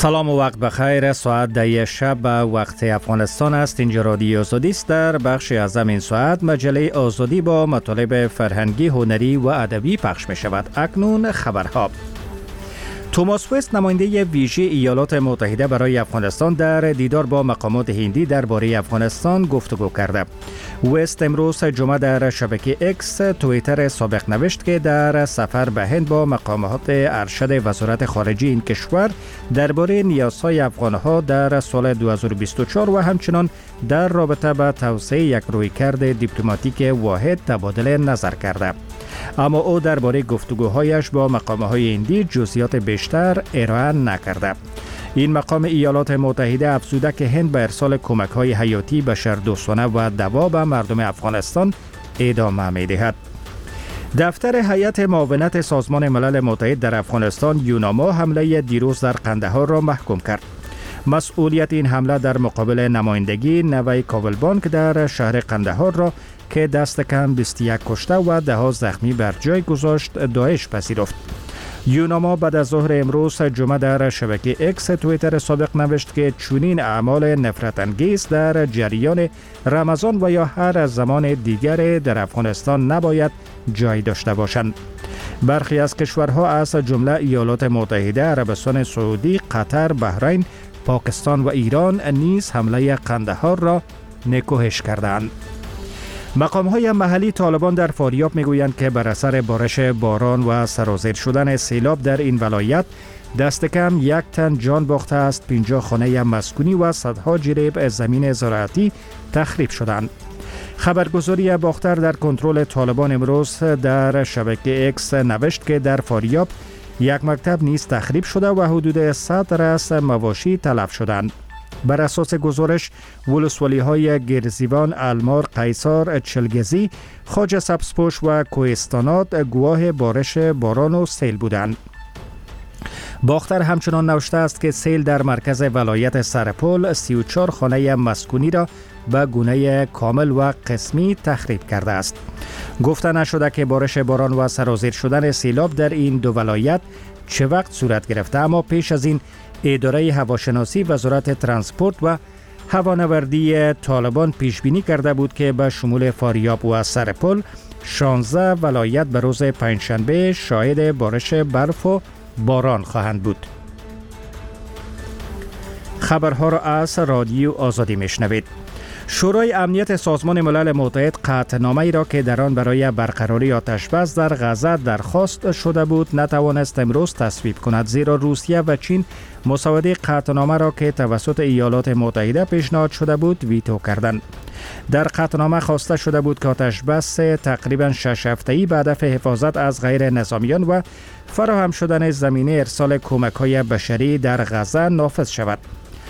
سلام و وقت بخیر. ساعت 10 شب به وقت افغانستان است. اینجا رادیو آزادی است. در بخش از این ساعت مجله آزادی با مطالب فرهنگی، هنری و ادبی پخش می شود. اکنون خبرها. توماس وست، نماینده ویژه ایالات متحده برای افغانستان، در دیدار با مقامات هندی درباره افغانستان گفتگو کرده. وست امروز جمعه در شبکه اکس توییتر سابق نوشت که در سفر به هند با مقامات ارشد وزارت خارجه این کشور درباره نیازهای افغانها در سال 2024 و همچنان در رابطه با توسعه یک رویکرد دیپلماتیک واحد تبادل نظر کرده. اما او درباره گفتگوهایش با مقامهای هندی جزئیات بیشتر ارائه نکرده. این مقام ایالات متحده افزوده که هند به ارسال کمک‌های حیاتی، بشردوستانه و دوا به مردم افغانستان ادامه می‌دهد. دفتر هیئت معاونت سازمان ملل متحد در افغانستان یوناما حمله دیروز در قندهار را محکوم کرد. مسئولیت این حمله در مقابل نمایندگی نوی کاولبانک در شهر قندهار را که دست کم 21 کشته و 10 زخمی بر جای گذاشت داعش پذیرفت. یوناما بعد از ظهر امروز جمعه در شبکه اکس توییتر سابق نوشت که چنین اعمال نفرت انگیز در جریان رمضان و یا هر زمان دیگر در افغانستان نباید جای داشته باشند. برخی از کشورها از جمله ایالات متحده، عربستان سعودی، قطر، بحرین، پاکستان و ایران نیز حمله قندهار را نکوهش کردند. مقام‌های محلی طالبان در فاریاب میگویند که بر اثر بارش باران و سرازیر شدن سیلاب در این ولایت دست کم 1 تن جان باخته است، 50 خانه مسکونی و صدها جریب زمین زراعتی تخریب شدند. خبرگزاری باختر در کنترل طالبان امروز در شبکه اکس نوشت که در فاریاب یک مکتب نیز تخریب شده و حدود 100 رأس مواشی تلف شدند. بر اساس گزارش، ولسوالی‌های گرزیوان، المار، قیصار، چلگزی، خواجه سبزپوش و کوهستانات گواه بارش باران و سیل بودند. باختر همچنان نوشته است که سیل در مرکز ولایت سرپل 34 خانه مسکونی را به گونه کامل و قسمی تخریب کرده است. گفته نشده که بارش باران و سرازیر شدن سیلاب در این دو ولایت چه وقت صورت گرفته، اما پیش از این اداره هواشناسی وزارت ترانسپورت و هوانوردی طالبان پیش بینی کرده بود که به شمول فاریاب و سرپل 16 ولایت به روز پنجشنبه شاهد بارش برف و باران خواهند بود. خبرها را از رادیو آزادی میشنوید. شورای امنیت سازمان ملل متحد قطعنامه‌ای را که در آن برای برقراری آتش‌بس در غزه درخواست شده بود نتوانست امروز تصویب کند، زیرا روسیه و چین مسوده قطعنامه را که توسط ایالات متحده پیشنهاد شده بود ویتو کردند. در قطعنامه خواسته شده بود که آتش‌بس تقریباً 6 هفته‌ای به هدف حفاظت از غیر نظامیان و فراهم شدن زمینه ارسال کمک‌های بشری در غزه نافذ شود.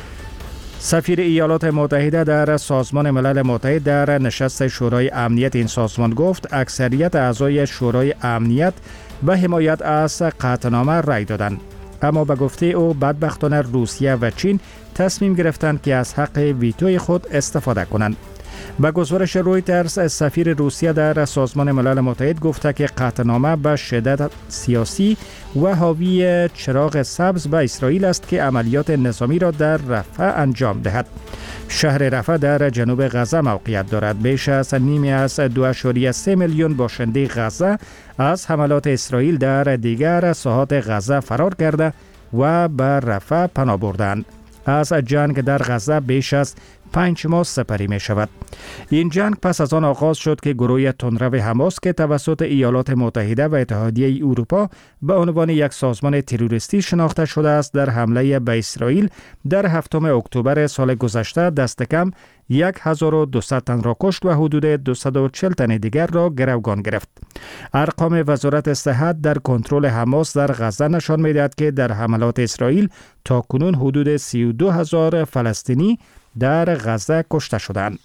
سفیر ایالات متحده در سازمان ملل متحد در نشست شورای امنیت این سازمان گفت اکثریت اعضای شورای امنیت به حمایت از قطعنامه رای دادند، اما به گفته او بدبختانه روسیه و چین تصمیم گرفتند که از حق ویتوی خود استفاده کنند. به گزارش رویترز، سفیر روسیه در سازمان ملل متحد گفته که قطعنامه به شدت سیاسی و حاوی چراغ سبز به اسرائیل است که عملیات نظامی را در رفح انجام دهد. شهر رفح در جنوب غزه موقعیت دارد. بیش از نیمی از 2.3 میلیون باشنده غزه از حملات اسرائیل در دیگر ساحات غزه فرار کرده و به رفح پناه بردند. از جنگ در غزه بیش از 5 ماه سپری می شود. این جنگ پس از آن آغاز شد که گروه تندرو حماس که توسط ایالات متحده و اتحادیه اروپا به عنوان یک سازمان تروریستی شناخته شده است، در حمله به اسرائیل در 7 اکتبر سال گذشته دست کم 1200 تن را کشت و حدود 240 تن دیگر را گروگان گرفت. ارقام وزارت صحت در کنترل حماس در غزه نشان می‌دهد که در حملات اسرائیل تا کنون حدود 32,000 فلسطینی در غزه کشته شدند.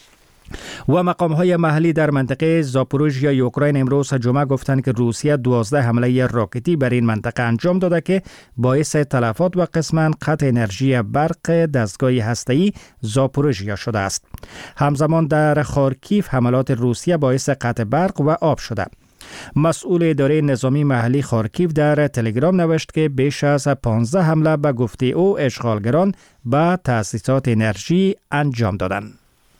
و مقام‌های محلی در منطقه زاپوروژیا اوکراین امروز جمعه گفتند که روسیه 12 حمله راکتی بر این منطقه انجام داده که باعث تلفات و قسماً قطع انرژی برق دستگاه هسته‌ای زاپوروژیا شده است. همزمان در خارکیف حملات روسیه باعث قطع برق و آب شده. مسئول اداره نظامی محلی خارکیو در تلگرام نوشت که بیش از 15 حمله به گفته او اشغالگران به تأسیسات انرژی انجام دادند.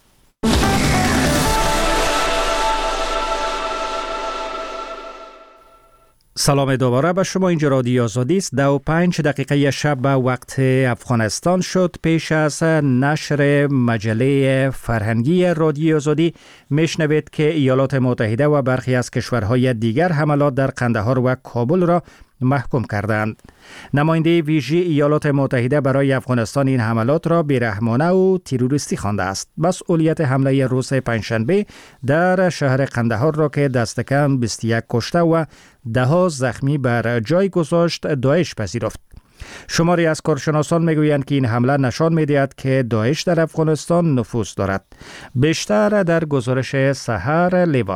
سلام دوباره به شما. اینجا رادیو آزادی است. 25 دقیقه شب به وقت افغانستان شد. پیش از نشر مجله فرهنگی رادیو آزادی میشنوید که ایالات متحده و برخی از کشورهای دیگر حملات در قندهار و کابل را محکوم کردند. نماینده ویژه ایالات متحده برای افغانستان این حملات را بیرحمانه و تروریستی خوانده است. مسئولیت حمله روز پنجشنبه در شهر قندهار را که دست کم 21 کشته و 10 زخمی بر جای گذاشت داعش پذیرفت. شماری از کارشناسان میگویند که این حمله نشان میدهد که داعش در افغانستان نفوذ دارد. بیشتر در گزارش سحر لیوال.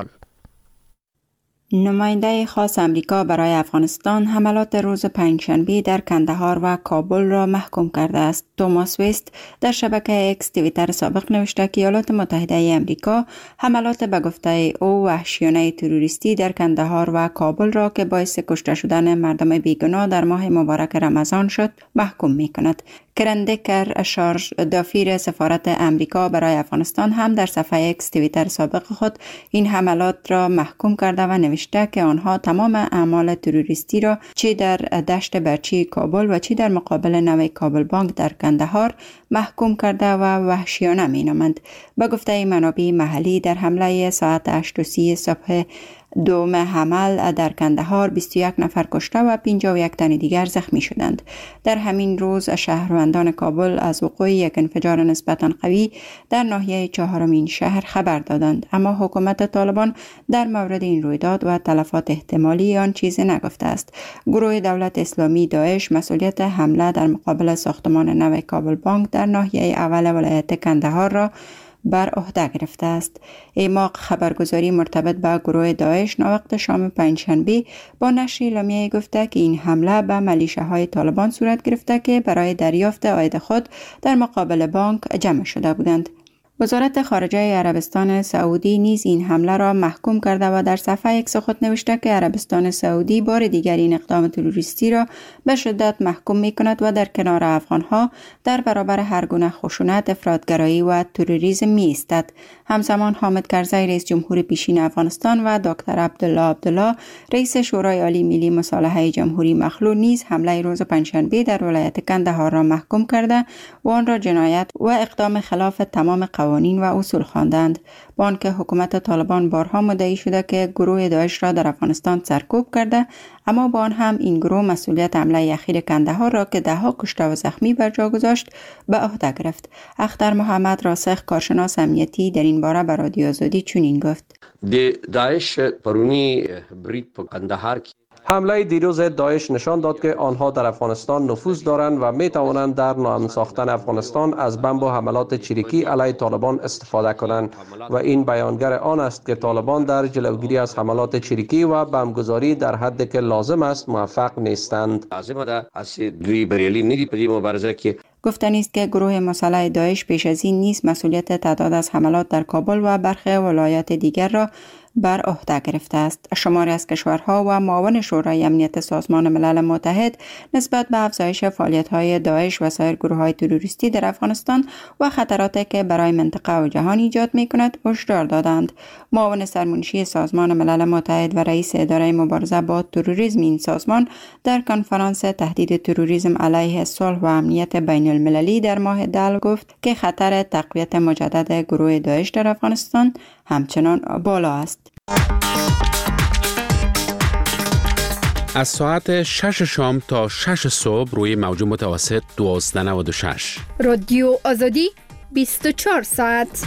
نماینده خاص امریکا برای افغانستان حملات روز پنجشنبه در کندهار و کابل را محکوم کرده است. توماس ویست در شبکه اکس توییتر سابق نوشته که ایالات متحده امریکا حملات به گفته او وحشیانه تروریستی در کندهار و کابل را که باعث کشته شدن مردم بیگناه در ماه مبارک رمضان شد محکوم می کند. کرندکر شارژ دافیر سفارت امریکا برای افغانستان هم در صفحه اکس توییتر سابق خود این حملات را محکوم کرده و نوشته که آنها تمام اعمال تروریستی را چه در دشت برچی کابل و چه در مقابل نوع کابل بانک در کندهار محکوم کرده و وحشیانه می نامند. به گفته منابع محلی در حمله ساعت 8:30 صبح دوم حمل در کندهار 21 نفر کشته و 51 تن دیگر زخمی شدند. در همین روز شهروندان کابل از وقوع یک انفجار نسبتاً قوی در ناحیه چهارمین شهر خبر دادند، اما حکومت طالبان در مورد این رویداد و تلفات احتمالی آن چیزی نگفته است. گروه دولت اسلامی داعش مسئولیت حمله در مقابل ساختمان نو کابل بانک در ناحیه اول ولایت کندهار را بر عهده گرفته است. ایماق خبرگزاری مرتبط به گروه داعش ناوقت شام پنجشنبه با نشر اعلامیه گفته که این حمله به ملیشه‌های طالبان صورت گرفته که برای دریافت عاید خود در مقابل بانک جمع شده بودند. وزارت خارجه عربستان سعودی نیز این حمله را محکوم کرده و در صفحه اکس خود نوشته که عربستان سعودی بار دیگر این اقدام تروریستی را به شدت محکوم می کند و در کنار افغانها در برابر هر گونه خشونت، افراطگرایی و تروریسم می ایستد. همزمان حامد کرزی رئیس جمهور پیشین افغانستان و دکتر عبدالله رئیس شورای عالی ملی مصالحه جمهوری مخلوع نیز حمله روز پنجشنبه در ولایت کندهار را محکوم کرده و آن را جنایت و اقدام خلاف تمام قوانین و اصول خواندند. با آنکه حکومت طالبان بارها مدعی شده که گروه داعش را در افغانستان سرکوب کرده، اما با آن هم این گروه مسئولیت حمله اخیر کندهار را که 10 کشته و زخمی بر جا گذاشت به عهده گرفت. اختر محمد راسخ کارشناس امنیتی در این باره به رادیو آزادی چنین گفت: داعش پرونی برید په کندهار حمله دیروز داعش نشان داد که آنها در افغانستان نفوذ دارند و می توانند در ناامن ساختن افغانستان از بمب و حملات چریکی علیه طالبان استفاده کنند و این بیانگر آن است که طالبان در جلوگیری از حملات چریکی و بمبگذاری در حدی که لازم است موفق نیستند. لازم است از دوی بریالی ندی په دې مبارزه کې. گفتنی است که گروه مسلح داعش پیش از این نیز مسئولیت تعداد از حملات در کابل و برخی ولایات دیگر را بر عهده گرفته است. شماری از کشورها و معاون شورای امنیت سازمان ملل متحد نسبت به افزایش فعالیت‌های داعش و سایر گروه‌های تروریستی در افغانستان و خطراتی که برای منطقه و جهان ایجاد می‌کند هشدار دادند. معاون سرمنشی سازمان ملل متحد و رئیس اداره مبارزه با تروریسم این سازمان در کنفرانس تهدید تروریسم علیه صلح و امنیت بین المللی در ماه دل گفت که خطر تقویت مجدد گروه داعش در افغانستان همچنان بالا است. از ساعت 6 شام تا 6 صبح روی موج متوسط 1296 رادیو آزادی 24 ساعت.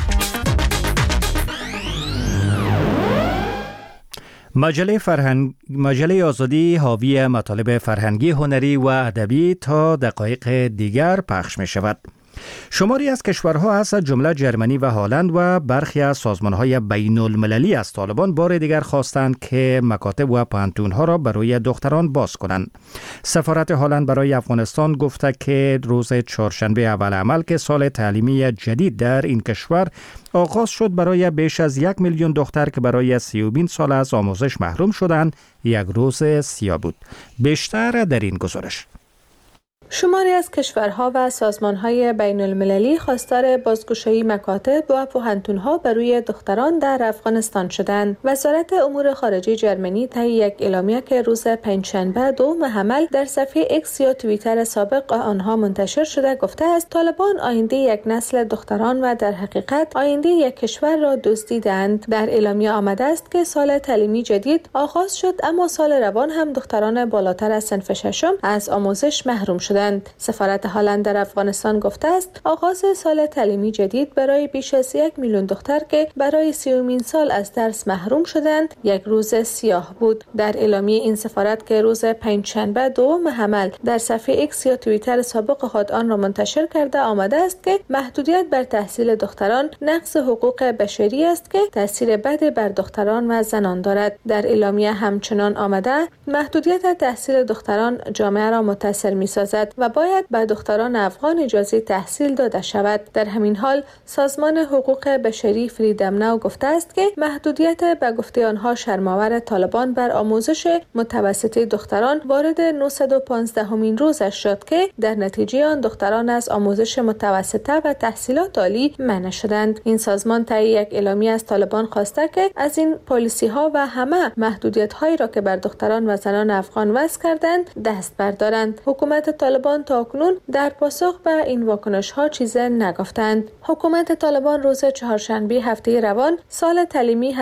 مجله آزادی حاوی مطالب فرهنگی، هنری و ادبی تا دقایق دیگر پخش می شود. شماری از کشورها از جمله جرمنی و هلند و برخی از سازمان‌های بین‌المللی از طالبان بار دیگر خواستند که مکاتب و پانتون‌ها را برای دختران باز کنند. سفارت هلند برای افغانستان گفته که روز چهارشنبه اول عمل که سال تعلیمی جدید در این کشور آغاز شد، برای بیش از 1 میلیون دختر که برای 30 سال از آموزش محروم شدند یک روز سیاه بود. بیشتر در این گزارش. شماری از کشورها و سازمان‌های بین‌المللی خواستار بازگشایی مکاتب و پوهنتون‌ها برای دختران در افغانستان شدند. وزارت امور خارجه جرمنی طی یک اعلامیه که روز پنجشنبه 2 حمل در صفحه ایکس یا توییتر سابق آنها منتشر شده گفته است طالبان آینده یک نسل دختران و در حقیقت آینده یک کشور را دزدیدند. در اعلامیه آمده است که سال تعلیمی جدید آغاز شد، اما سال روان هم دختران بالاتر از صنف ششم از آموزش محروم شدند. سفارت هلند در افغانستان گفته است آغاز سال تعلیمی جدید برای بیش از 1 میلیون دختر که برای 30 سال از درس محروم شدند یک روز سیاه بود. در اعلامیه این سفارت که روز پنجشنبه 2 حمل در صفحه ایکس یا توییتر سابق خود آن را منتشر کرده آمده است که محدودیت بر تحصیل دختران نقض حقوق بشری است که تاثیر بد بر دختران و زنان دارد. در اعلامیه همچنان آمده محدودیت تحصیل دختران جامعه را متاثر می‌سازد و باید به دختران افغان اجازه تحصیل داده شود. در همین حال سازمان حقوق بشری فریدم ناو گفته است که محدودیت به گفته آنها شرم‌آور طالبان بر آموزش متوسطه دختران وارد 915مین روزش شد که در نتیجه آن دختران از آموزش متوسطه و تحصیلات عالی منع شدند. این سازمان طی یک اعلامیه از طالبان خواسته که از این پالیسی‌ها و همه محدودیت‌هایی را که بر دختران و زنان افغان وضع کردند دست بردارند. حکومت طالبان تا کنون در پاسخ به این واکنش‌ها چیزی نگفتند. حکومت طالبان روز چهارشنبه هفته روان سال تعلیمی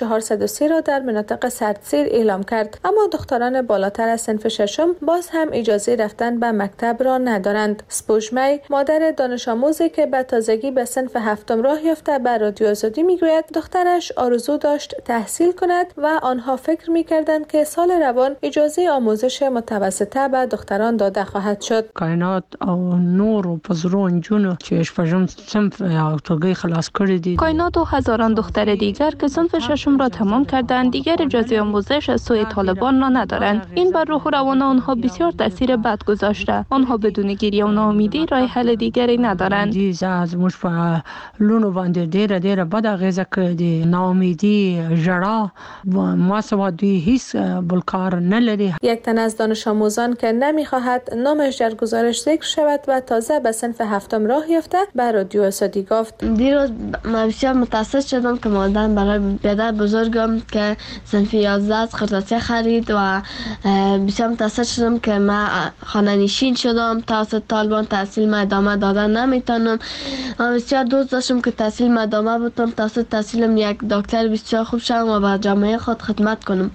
1403 را در مناطق سردسیر اعلام کرد، اما دختران بالاتر از صنف ششم باز هم اجازه رفتن به مکتب را ندارند. سپوشمی، مادر دانش آموزی که به تازگی به صنف هفتم راه یافته، به رادیو آزادی میگوید دخترش آرزو داشت تحصیل کند و آنها فکر می‌کردند که سال روان اجازه آموزش متوسطه به دختران داده خواهد شد. کائنات او نور و پزرون جونو چې شپږم صنف او ټولګي خلاص کړی دي. کائنات و هزاران دختر دیگر که صنف ششم را تمام کردند دیگر اجازه آموزش از سوی طالبان را ندارند. این بر روح و روان آنها بسیار تاثیر بد گذاشته. آنها بدون گریه و ناامیدی راه حل دیگری ندارند. از موږ په لونو باندې ډېر بد اغیزه کړې، ناامیدی، ژړا، ما سوا دوی هیڅ بل کار نه لري. یک تن از دانش آموزان که نمیخواهد نامش در گزارش ذکر شود و تازه به صنف هفتم راه یافته به رادیو آزادی گفت دیروز من بسیار متاسف شدم که مادرم برای پدر بزرگم که صنف 11 از خرطاسی خرید و بسیار متاسف شدم که من خانه نشین شدم. توسط طالبان تحصیل من ادامه دادن نمیتونم. من بسیار دوست داشتم که تحصیل من ادامه بتونم، توسط تحصیلم یک دکتر بسیار خوب شدم و به جامعه خود خدمت کنم.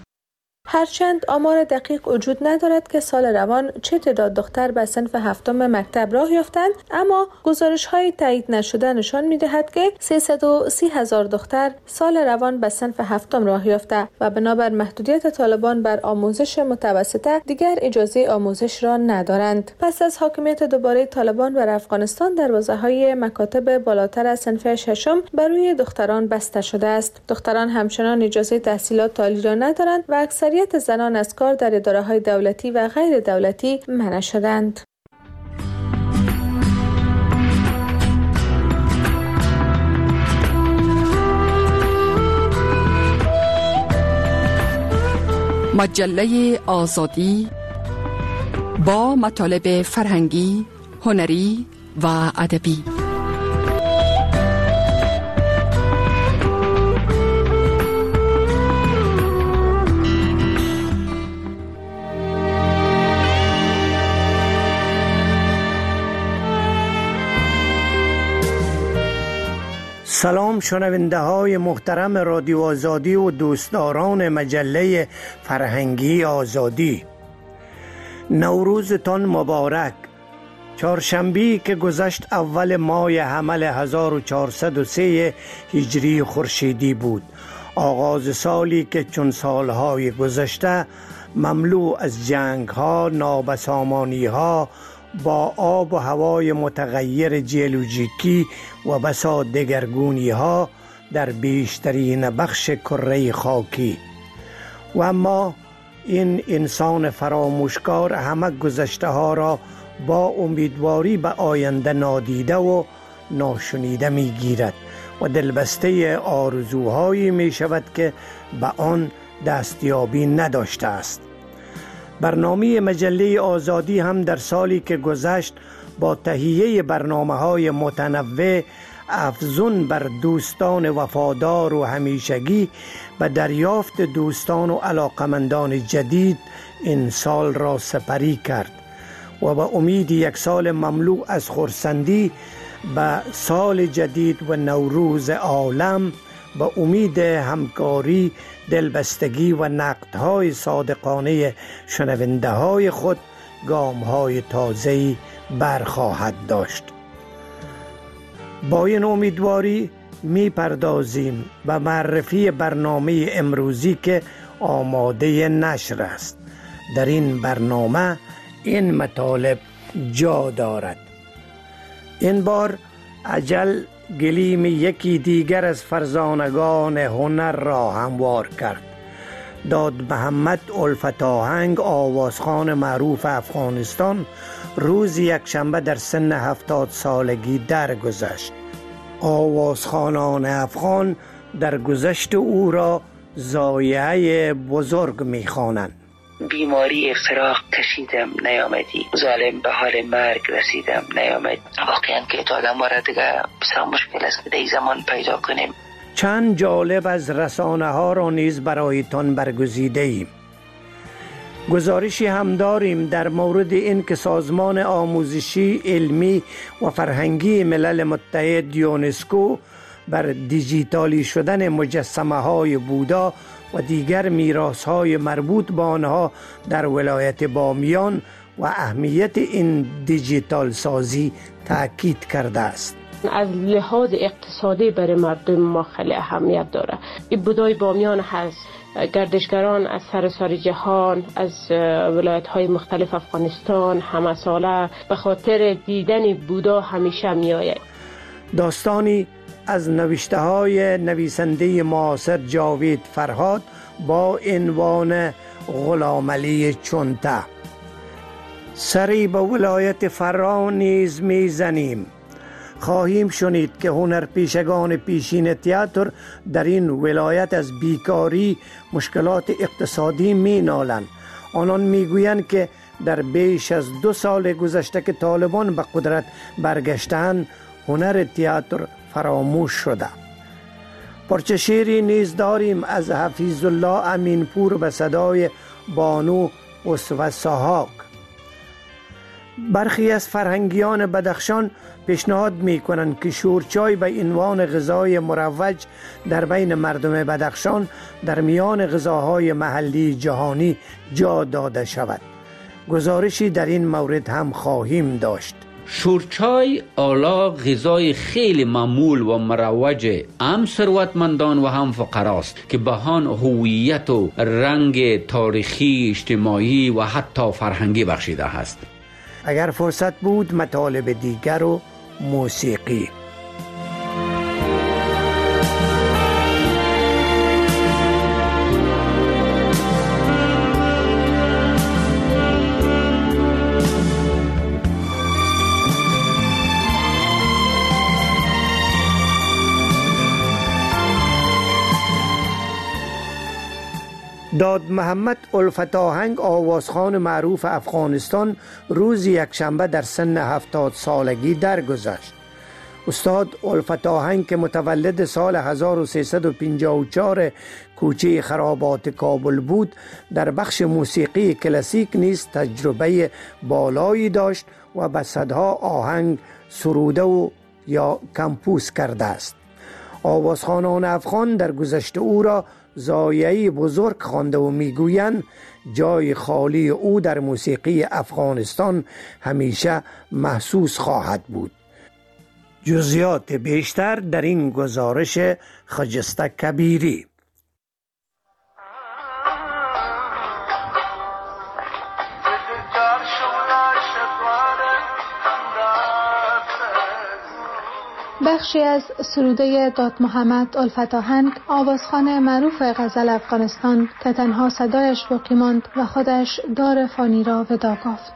هرچند آمار دقیق وجود ندارد که سال روان چه تعداد دختر به صنف هفتم مکتب راه یافتند، اما گزارش‌های تایید نشده نشان می‌دهد که 330,000 دختر سال روان به صنف هفتم راه یافته و بنابر محدودیت طالبان بر آموزش متوسطه دیگر اجازه آموزش را ندارند. پس از حاکمیت دوباره طالبان بر افغانستان، دروازه‌های مکاتب بالاتر از صنف ششم برای دختران بسته شده است. دختران همچنان اجازه تحصیلات عالی را ندارند و اکثریت زنان از کار در اداره‌های دولتی و غیر دولتی منع شدند. مجله آزادی با مطالب فرهنگی، هنری و ادبی. سلام شنونده های محترم رادیو آزادی و دوستداران مجله فرهنگی آزادی، نوروزتان مبارک. چهارشنبه که گذشت اول ماه حمل 1403 هجری خورشیدی بود، آغاز سالی که چون سالهای گذشته مملو از جنگ ها، نابسامانی ها با آب و هوای متغیر ژئولوژیکی و بسا دگرگونی ها در بیشترین بخش کره خاکی. و اما این انسان فراموشکار همه گذشته ها را با امیدواری به آینده نادیده و ناشنیده می گیرد و دلبسته آرزوهایی می شود که به آن دستیابی نداشته است. برنامه مجله آزادی هم در سالی که گذشت با تهیه برنامه‌های متنوع افزون بر دوستان وفادار و همیشگی به دریافت دوستان و علاقمندان جدید این سال را سپری کرد و به امید یک سال مملو از خرسندی به سال جدید و نوروز عالم، به امید همکاری، دلبستگی و نقدهای صادقانه شنونده های خود گام‌های تازه‌ای برخواهد داشت. با این امیدواری می پردازیم به معرفی برنامه امروزی که آماده نشر است. در این برنامه این مطالب جا دارد. این بار اجل گلیم یکی دیگر از فرزانگان هنر را هموار کرد. داد محمد الفت آهنگ، آوازخوان معروف افغانستان، روز یکشنبه در سن 70 سالگی درگذشت. آوازخوانان افغان در گذشت او را ضایعه بزرگ می‌خوانند. بیماری افتراق کشیدم نیامدی، ظالم به حال مرگ رسیدم نیامد. واقعا که تا آدم را دیگه بسیار مشکل است که در این زمان پیدا کنیم. چند جالب از رسانه ها را نیز برایتان برگزیده ایم. گزارشی هم داریم در مورد این که سازمان آموزشی، علمی و فرهنگی ملل متحد یونسکو بر دیجیتالی شدن مجسمه های بودا و دیگر میراث های مربوط به آنها در ولایت بامیان و اهمیت این دیجیتال سازی تاکید کرده است. از لحاظ اقتصادی برای مردم ما خیلی اهمیت داره. این بودای بامیان هست، گردشگران از سراسر جهان، از ولایت‌های مختلف افغانستان همه ساله به خاطر دیدن بودا همیشه میآید. داستانی از نوشته های نویسنده معاصر جاوید فرهاد با عنوان غلامعلی چونته. سری به ولایت فرا نیز میزنیم. خواهیم شنید که هنرپیشگان پیشین تئاتر در این ولایت از بیکاری، مشکلات اقتصادی می نالند. آنان می گویند که در بیش از 2 سال گذشته که طالبان به قدرت برگشتند، هنر تئاتر فراموش شده. پرچه شعری نیز داریم از حفیظ الله امینپور به صدای بانو اسوه سحاق. برخی از فرهنگیان بدخشان پیشنهاد می کنند که شورچای به عنوان غذای مروج در بین مردم بدخشان در میان غذاهای محلی جهانی جا داده شود. گزارشی در این مورد هم خواهیم داشت. شورچای اعلی غذای خیلی معمول و مروج هم ثروتمندان و هم فقراست که به آن هویت و رنگ تاریخی، اجتماعی و حتی فرهنگی بخشیده است. اگر فرصت بود مطالب دیگر و موسیقی. داد محمد الفت آهنگ، آوازخوان معروف افغانستان، روز یکشنبه در سن 70 سالگی درگذشت. استاد الفت آهنگ که متولد سال 1354 کوچه خرابات کابل بود، در بخش موسیقی کلاسیک نیز تجربه بالایی داشت و به صدها آهنگ سروده و یا کمپوز کرده است. آوازخوانان افغان در گذشته او را ضایعه بزرگ خوانده و میگویند جای خالی او در موسیقی افغانستان همیشه محسوس خواهد بود. جزئیات بیشتر در این گزارش خجسته کبیری. بخشی از سروده داد محمد الفت آهنگ، آوازخوان معروف غزل افغانستان که تنها صدایش باقی ماند و خودش دار فانی را وداع گفت.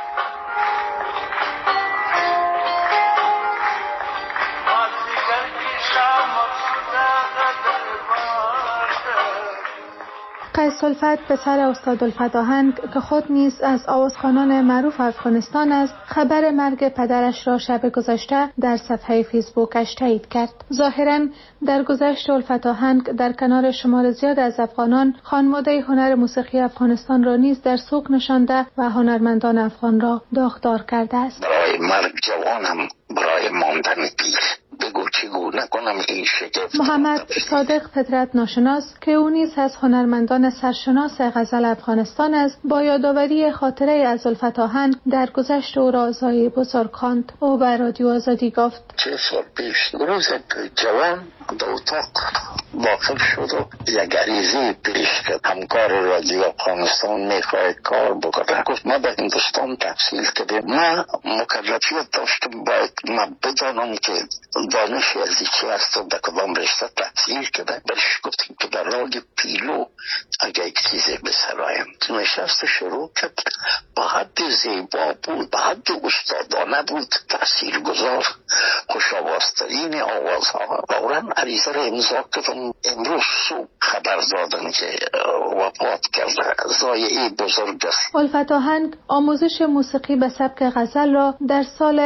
قیس الفت پسر استاد الفت آهنگ که خود نیز از آوازخوانان معروف افغانستان است، خبر مرگ پدرش را شب گذشته در صفحه فیسبوکش تایید کرد. ظاهراً در گذشت الفت آهنگ در کنار شمار زیاد از افغانان خانواده هنر موسیقی افغانستان را نیز در سوق نشانده و هنرمندان افغان را داغدار کرده است. برای مرگ جوانم، برای ماندن پیر، بگو چگونه کنم این شگفت. محمد صادق فطرت ناشناس که او نیز از هنرمندان سرشناس غزل افغانستان است، با یادآوری خاطره از الفت آهنگ در گذشت او را زایی بزرگ خواند. او به رادیو آزادی گفت: 3 سال پیش روز جوان در اتاق داخل شد و یک عریضه پیش کرد. همکار رادیو افغانستان میخواهد کار بکنه. گفت ما به هندوستان تحصیل کردیم، ما مکلفیت داشتم باید ما بدانم که دانش از چی است و به کدام رشته تحصیل کرده. برش گفتیم که در راگ پیلو اگه یک چیزی بسرایم. نشست شروع کرد، با حد زیبا بود، با حد استادانه بود، تحصیل گذار، خوش آوازترین آوازها. فوراً عریضه را امضا کردم. امروز صبح خبر دادن که وفات کرده. ضایعه بزرگ است. الفت آهنگ آموزش موسیقی به سبک غزل را در سال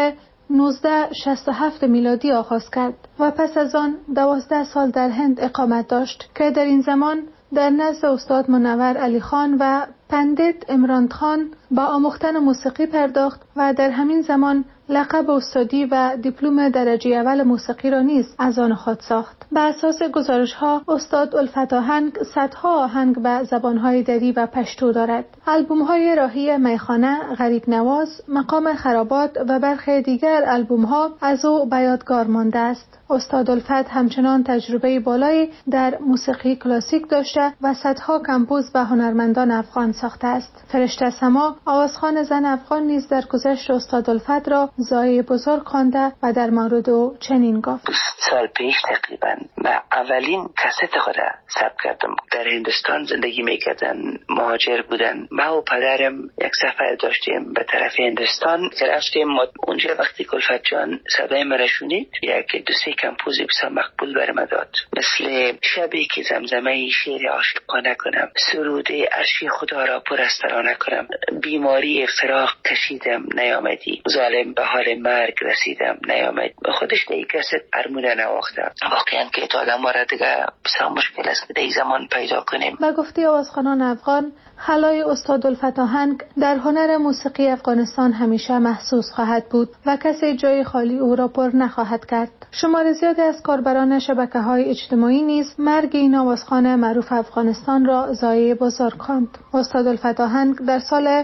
1967 میلادی آغاز کرد و پس از آن 12 سال در هند اقامت داشت که در این زمان در نزد استاد منور علی خان و پندیت عمران خان با آموختن موسیقی پرداخت و در همین زمان لقب استادی و دیپلم درجه اول موسیقی را نیز از آن خود ساخت. بر اساس گزارش‌ها استاد الفت آهنگ صدها آهنگ به زبان‌های دری و پشتو دارد. آلبوم‌های راهی میخانه، غریب نواز، مقام خرابات و برخی دیگر آلبوم‌ها از او به یادگار مانده است. استاد الفت همچنان تجربه بالایی در موسیقی کلاسیک داشته و صدها کمپوز به هنرمندان افغان ساخته است. فرشته سما، آوازخوان زن افغان نیز در گذشت استاد الفت را زایی بزرگ خوانده و در مورد او چنین گفت: 20 سال پیش تقریبا من اولین کست خود را ثبت کردم. در هندوستان زندگی میکردن، مهاجر بودن. ما و پدرم یک سفر داشتیم به طرف هندوستان که رفتیم. اونجا وقتی الفت جان صدای مرا شنید، یک 2-3 کمپوز بسیار مقبول برام داد، مثل شبی که زمزمه شعر عاشقانه کنم، سرود عرشی خدا را پر از ترانه کنم، بیماری فراق کشیدم نیامدی، ظالم به حال مرگ رسیدم نیامد. خودش دیگه کسی ارمونه نواخته. واقعا که تا آدم را دیگه بسیار مشکل است که در زمان پیدا کنیم. به گفته آوازخوانان افغان، خلای استاد الفت آهنگ در هنر موسیقی افغانستان همیشه محسوس خواهد بود و کسی جای خالی او را پر نخواهد کرد. شمار زیادی از کاربران شبکه‌های اجتماعی نیز مرگ این آوازخوان معروف افغانستان را ضایعه بزرگ خواند. استاد الفت آهنگ در سال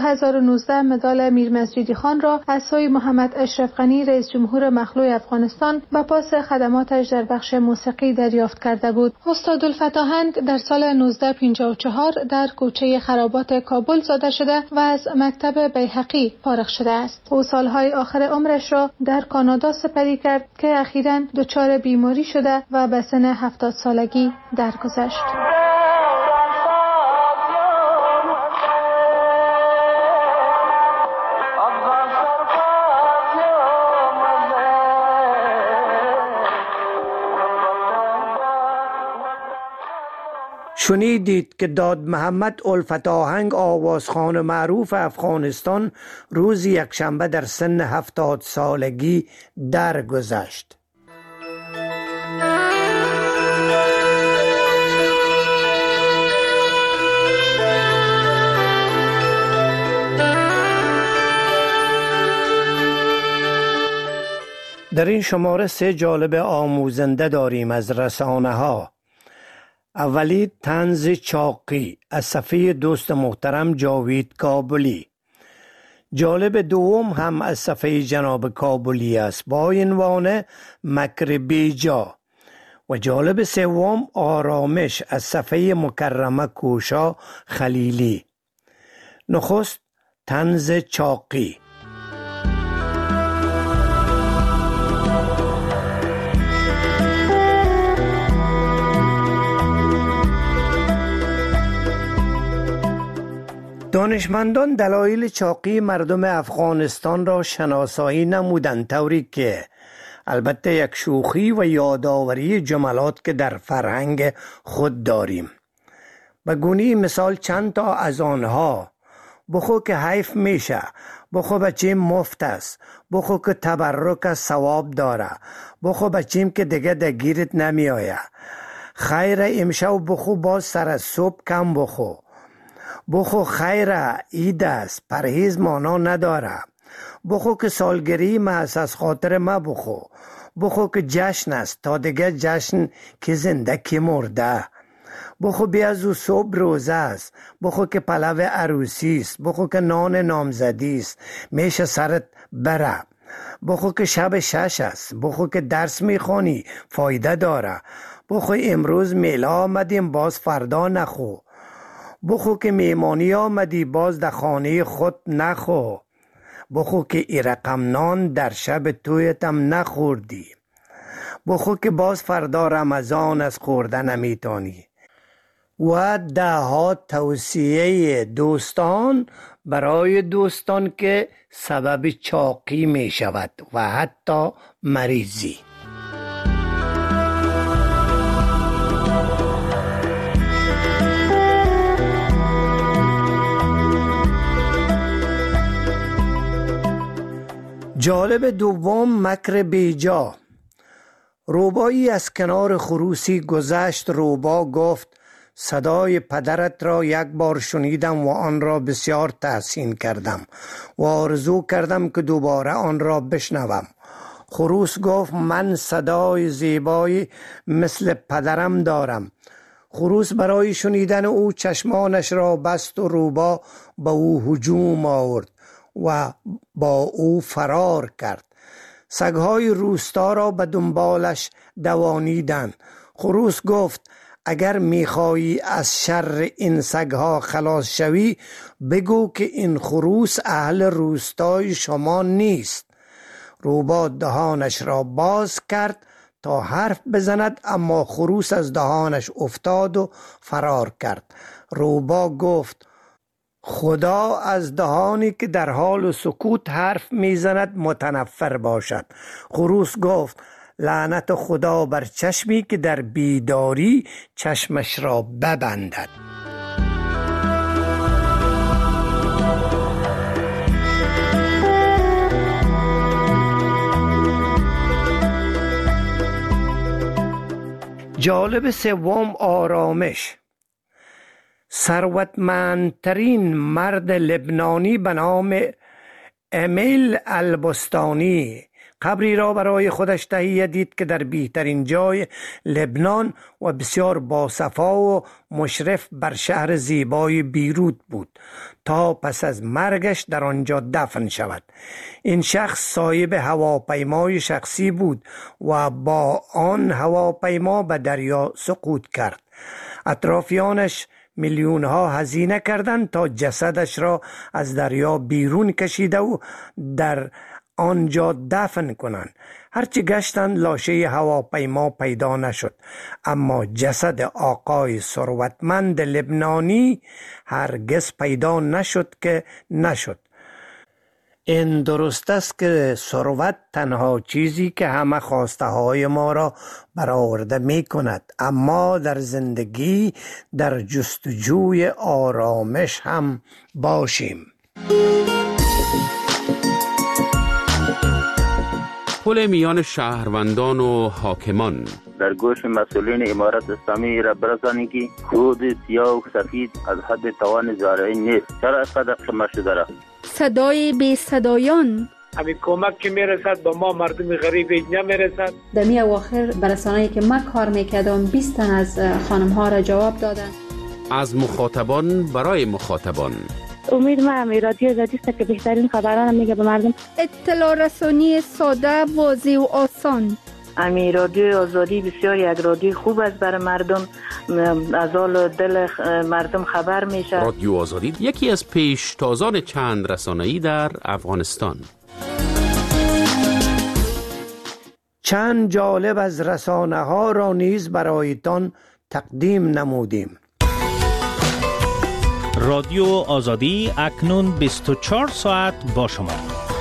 2019 مدال میر مسجدی خان را از سوی محمد اشرف غنی رئیس جمهور مخلوع افغانستان به پاس خدماتش در بخش موسیقی دریافت کرده بود. استاد الفت آهنگ در سال 1954 در کوچه خرابات کابل زاده شده و از مکتب بیهقی فارغ شده است. او سالهای آخر عمرش را در کانادا سپری کرد که اخیراً دچار بیماری شده و به سن 70 سالگی درگذشت. شنیدید که داد محمد الفت آهنگ آوازخوان معروف افغانستان روز یکشنبه در سن 70 سالگی درگذشت. در این شماره 3 جالب آموزنده داریم از رسانه ها. اولی طنز چاقی از صفحه دوست محترم جاوید کابلی. جالب دوم هم از صفحه جناب کابلی است با عنوان مکر بیجا و جالب سوم آرامش از صفحه مکرمه کوشا خلیلی. نخست طنز چاقی. دانشمندان دلایل چاقی مردم افغانستان را شناسایی نمودند، طوری که البته یک شوخی و یادآوری جملات که در فرهنگ خود داریم. به گونه مثال چند تا از آنها: بخو که حیف میشه، بخو بچیم مفت است، بخو که تبرک ثواب داره، بخو بچیم که دیگه دگیرت نمی آیه، خیر امشب بخو باز سر از صبح کم بخو، بخو خیر عید است پرهیز مانا نداره، بخو که سالگری محض از خاطر ما بخو، بخو که جشن است تا دیگه جشن که زنده که مرده، بخو بیازو صبح روزه است، بخو که پلو عروسی است، بخو که نان نامزدی است میشه سرت بره، بخو که شب 6 است، بخو که درس میخونی فایده داره، بخو امروز میلا آمدیم باز فردا نخو، بخو که میمانی آمدی باز در خانه خود نخو، بخو که ای رقم نان در شب تویتم نخوردی، بخو که باز فردا رمضان از خورده نمیتانی. و ده ها توصیه دوستان برای دوستان که سبب چاقی می شود و حتی مریضی. جالب دوم، مکر بیجا. روبایی از کنار خروسی گذشت. روبا گفت صدای پدرت را یک بار شنیدم و آن را بسیار تحسین کردم و آرزو کردم که دوباره آن را بشنوم. خروس گفت من صدای زیبایی مثل پدرم دارم. خروس برای شنیدن او چشمانش را بست و روبا به او هجوم آورد و با او فرار کرد. سگهای روستا را به دنبالش دوانیدند. خروس گفت اگر میخوایی از شر این سگها خلاص شوی بگو که این خروس اهل روستای شما نیست. روبا دهانش را باز کرد تا حرف بزند، اما خروس از دهانش افتاد و فرار کرد. روبا گفت خدا از دهانی که در حال سکوت حرف میزند متنفر باشد. خروس گفت لعنت خدا بر چشمی که در بیداری چشمش را ببندد. جالب سوم، آرامش. ثروتمندترین مرد لبنانی به نام امیل البستانی قبری را برای خودش تهیه دید که در بهترین جای لبنان و بسیار باصفا و مشرف بر شهر زیبای بیروت بود تا پس از مرگش در آنجا دفن شود. این شخص صاحب هواپیمای شخصی بود و با آن هواپیما به دریا سقوط کرد. اطرافیانش میلیون ها هزینه کردند تا جسدش را از دریا بیرون کشیده و در آنجا دفن کنند. هرچی گشتند لاشه هواپیما پیدا نشد، اما جسد آقای ثروتمند لبنانی هرگز پیدا نشد که نشد. این درست است که ثروت تنها چیزی که همه خواسته های ما را برآورده می کند، اما در زندگی در جستجوی آرامش هم باشیم. پل میان شهروندان و حاکمان. در گوش مسئولین امارت اسلامی را برسانی که خود سیاه و سفید از حد توان زارعی نیست. چرا اینقدر خمه شده را؟ صدای بی صدایان. همین کمک که میرسد با ما مردم غریب نمیرسد. در می اواخر برسانه‌ای که من کار میکردم 20 تن از خانم ها را جواب دادن. از مخاطبان برای مخاطبان. امید ما رادیو آزادی است که بهترین خبران میگه به مردم. اطلاع رسانی ساده، واضح و آسان. امی رادیو آزادی بسیار یک رادیو خوب است برای مردم، از حال دل مردم خبر میشه. رادیو آزادی یکی از پیشتازان چند رسانه‌ای در افغانستان. چند جالب از رسانه ها را نیز برایتان تقدیم نمودیم. رادیو آزادی اکنون 24 ساعت با شما.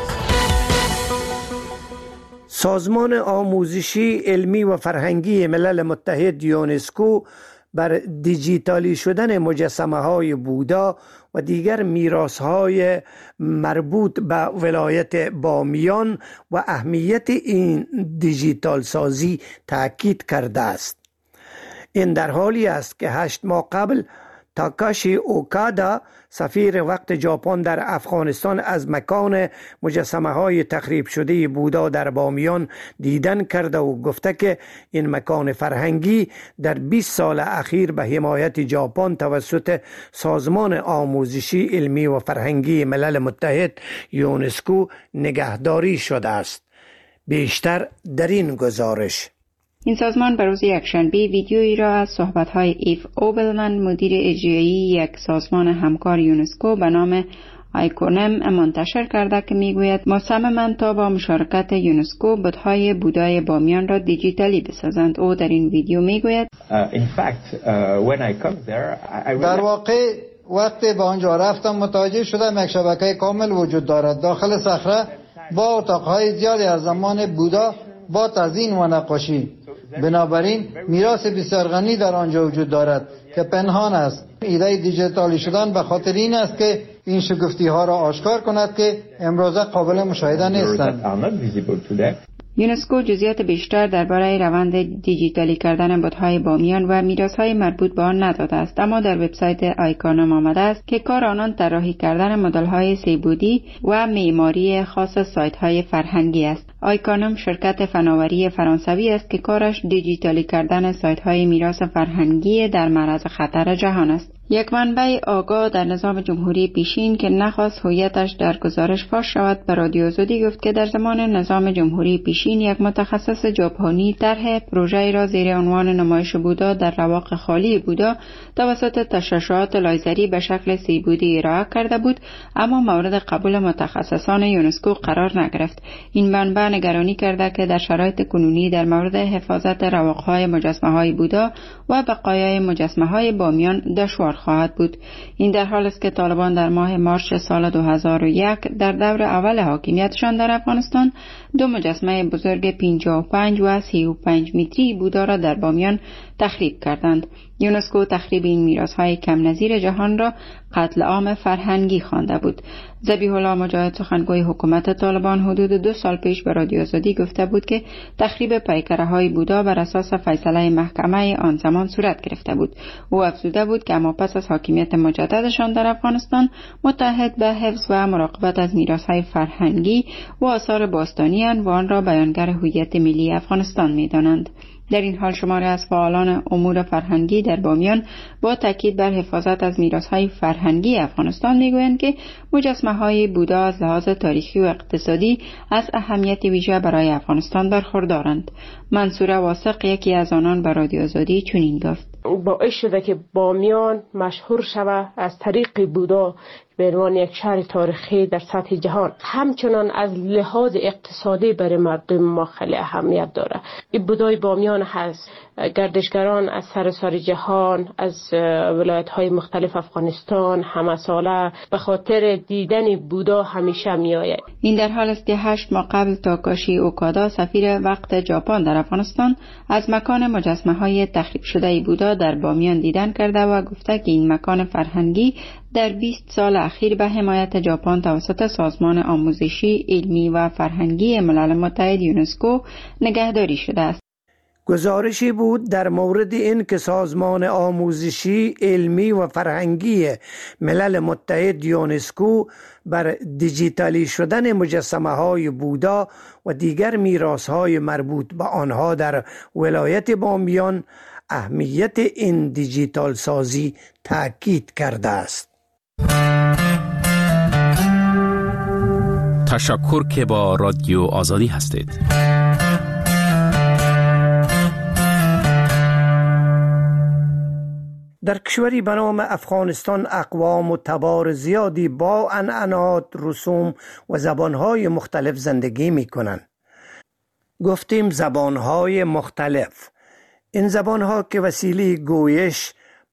سازمان آموزشی، علمی و فرهنگی ملل متحد یونسکو بر دیجیتالی شدن مجسمه های بودا و دیگر میراث های مربوط به ولایت بامیان و اهمیت این دیجیتال سازی تاکید کرده است. این در حالی است که 8 ماه قبل تاکاشی اوکادا سفیر وقت ژاپن در افغانستان از مکان مجسمه های تخریب شده بودا در بامیان دیدن کرده و گفته که این مکان فرهنگی در 20 سال اخیر به حمایت ژاپن توسط سازمان آموزشی، علمی و فرهنگی ملل متحد یونسکو نگهداری شده است. بیشتر در این گزارش. این سازمان به روز یکشنبه ویدیویی را از صحبت‌های ایف اوبلمن، مدیر اجرایی یک سازمان همکار یونسکو به نام آیکونم منتشر کرده که میگوید مصممند تا با مشارکت یونسکو بت‌های بودای بامیان را دیجیتالی بسازند. او در این ویدیو میگوید در واقع وقتی به آنجا رفتم متوجه شدم یک شبکه کامل وجود دارد داخل صخره با اتاق‌های زیادی از زمان بودا با تزیین و نقاشی. بنابراین میراث بسیار غنی در آنجا وجود دارد که پنهان است. ایده دیجیتالی شدن به خاطر این است که این شگفتی ها را آشکار کند که امروزه قابل مشاهده نیستند. یونسکو جزئیات بیشتر درباره روند دیجیتالی کردن بت‌های بامیان و میراث‌های مربوط به آن نداده است، اما در وبسایت آیکونم آمده است که کار آنان طراحی کردن مدل‌های سه‌بعدی و معماری خاص سایت‌های فرهنگی است. آیکونم شرکت فناوری فرانسوی است که کارش دیجیتالی کردن سایت‌های میراث فرهنگی در معرض خطر جهان است. یک منبع آگاه در نظام جمهوری پیشین که نخواست هویتش در گزارش فاش شود به رادیو آزادی گفت که در زمان نظام جمهوری پیشین یک متخصص ژاپنی طرح پروژه‌ای را زیر عنوان نمایش بودا در رواق خالی بودا توسط تشعشعات لایزری به شکل سه‌بعدی ارائه کرده بود، اما مورد قبول متخصصان یونسکو قرار نگرفت. این منبع نگرانی کرده که در شرایط کنونی در مورد حفاظت رواق‌های مجسمه‌های بودا و بقایای مجسمه‌های بامیان دشوار خواهد بود. این در حال است که طالبان در ماه مارس سال 2001 در دور اول حاکمیتشان در افغانستان 2 مجسمه بزرگ 55 و 35 متری بودا را در بامیان تخریب کردند. یونسکو تخریب این میراث‌های کم نظیر جهان را قتل عام فرهنگی خوانده بود. ذبیح الله مجاهد، سخنگوی حکومت طالبان، حدود 2 سال پیش به رادیو آزادی گفته بود که تخریب پیکره‌های بودا بر اساس فیصله محکمه آن زمان صورت گرفته بود. او افزوده بود که اما پس از حاکمیت مجددشان در افغانستان متحد به حفظ و مراقبت از میراث‌های فرهنگی و آثار باستانی و آن را بیانگر هویت ملی افغانستان می‌دانند. در این حال شماری از فعالان امور فرهنگی در بامیان با تاکید بر حفاظت از میراث‌های فرهنگی افغانستان میگویند که مجسمه‌های بودا از لحاظ تاریخی و اقتصادی از اهمیت ویژه برای افغانستان برخوردارند. منصوره واثق، یکی از آنان، به رادیو آزادی چنین گفت: باعث شده که بامیان مشهور شود از طریق بودا به عنوان یک شهر تاریخی در سطح جهان. همچنان از لحاظ اقتصادی برای مردم ما خیلی اهمیت داره. این بودای بامیان هست. گردشگران از سراسر جهان، از ولایت‌های مختلف افغانستان همه ساله به خاطر دیدن بودا همیشه میآید. این در حال است که 8 ماه قبل تاکاشی اوکادا سفیر وقت ژاپن در افغانستان از مکان مجسمه‌های تخریب شده بودا در بامیان دیدن کرده و گفته که این مکان فرهنگی در 20 سال اخیر به حمایت ژاپن توسط سازمان آموزشی، علمی و فرهنگی ملل متحد یونسکو نگهداری شده است. گزارشی بود در مورد این که سازمان آموزشی، علمی و فرهنگی ملل متحد یونسکو بر دیجیتالی شدن مجسمه های بودا و دیگر میراث های مربوط به آنها در ولایت بامیان اهمیت این دیجیتال سازی تاکید کرده است. تشکر که با رادیو آزادی هستید. در کشوری به نام افغانستان اقوام و تبار زیادی با عنعنات، رسوم و زبانهای مختلف زندگی می کنند. گفتیم زبانهای مختلف. این زبانها که وسیله گویش،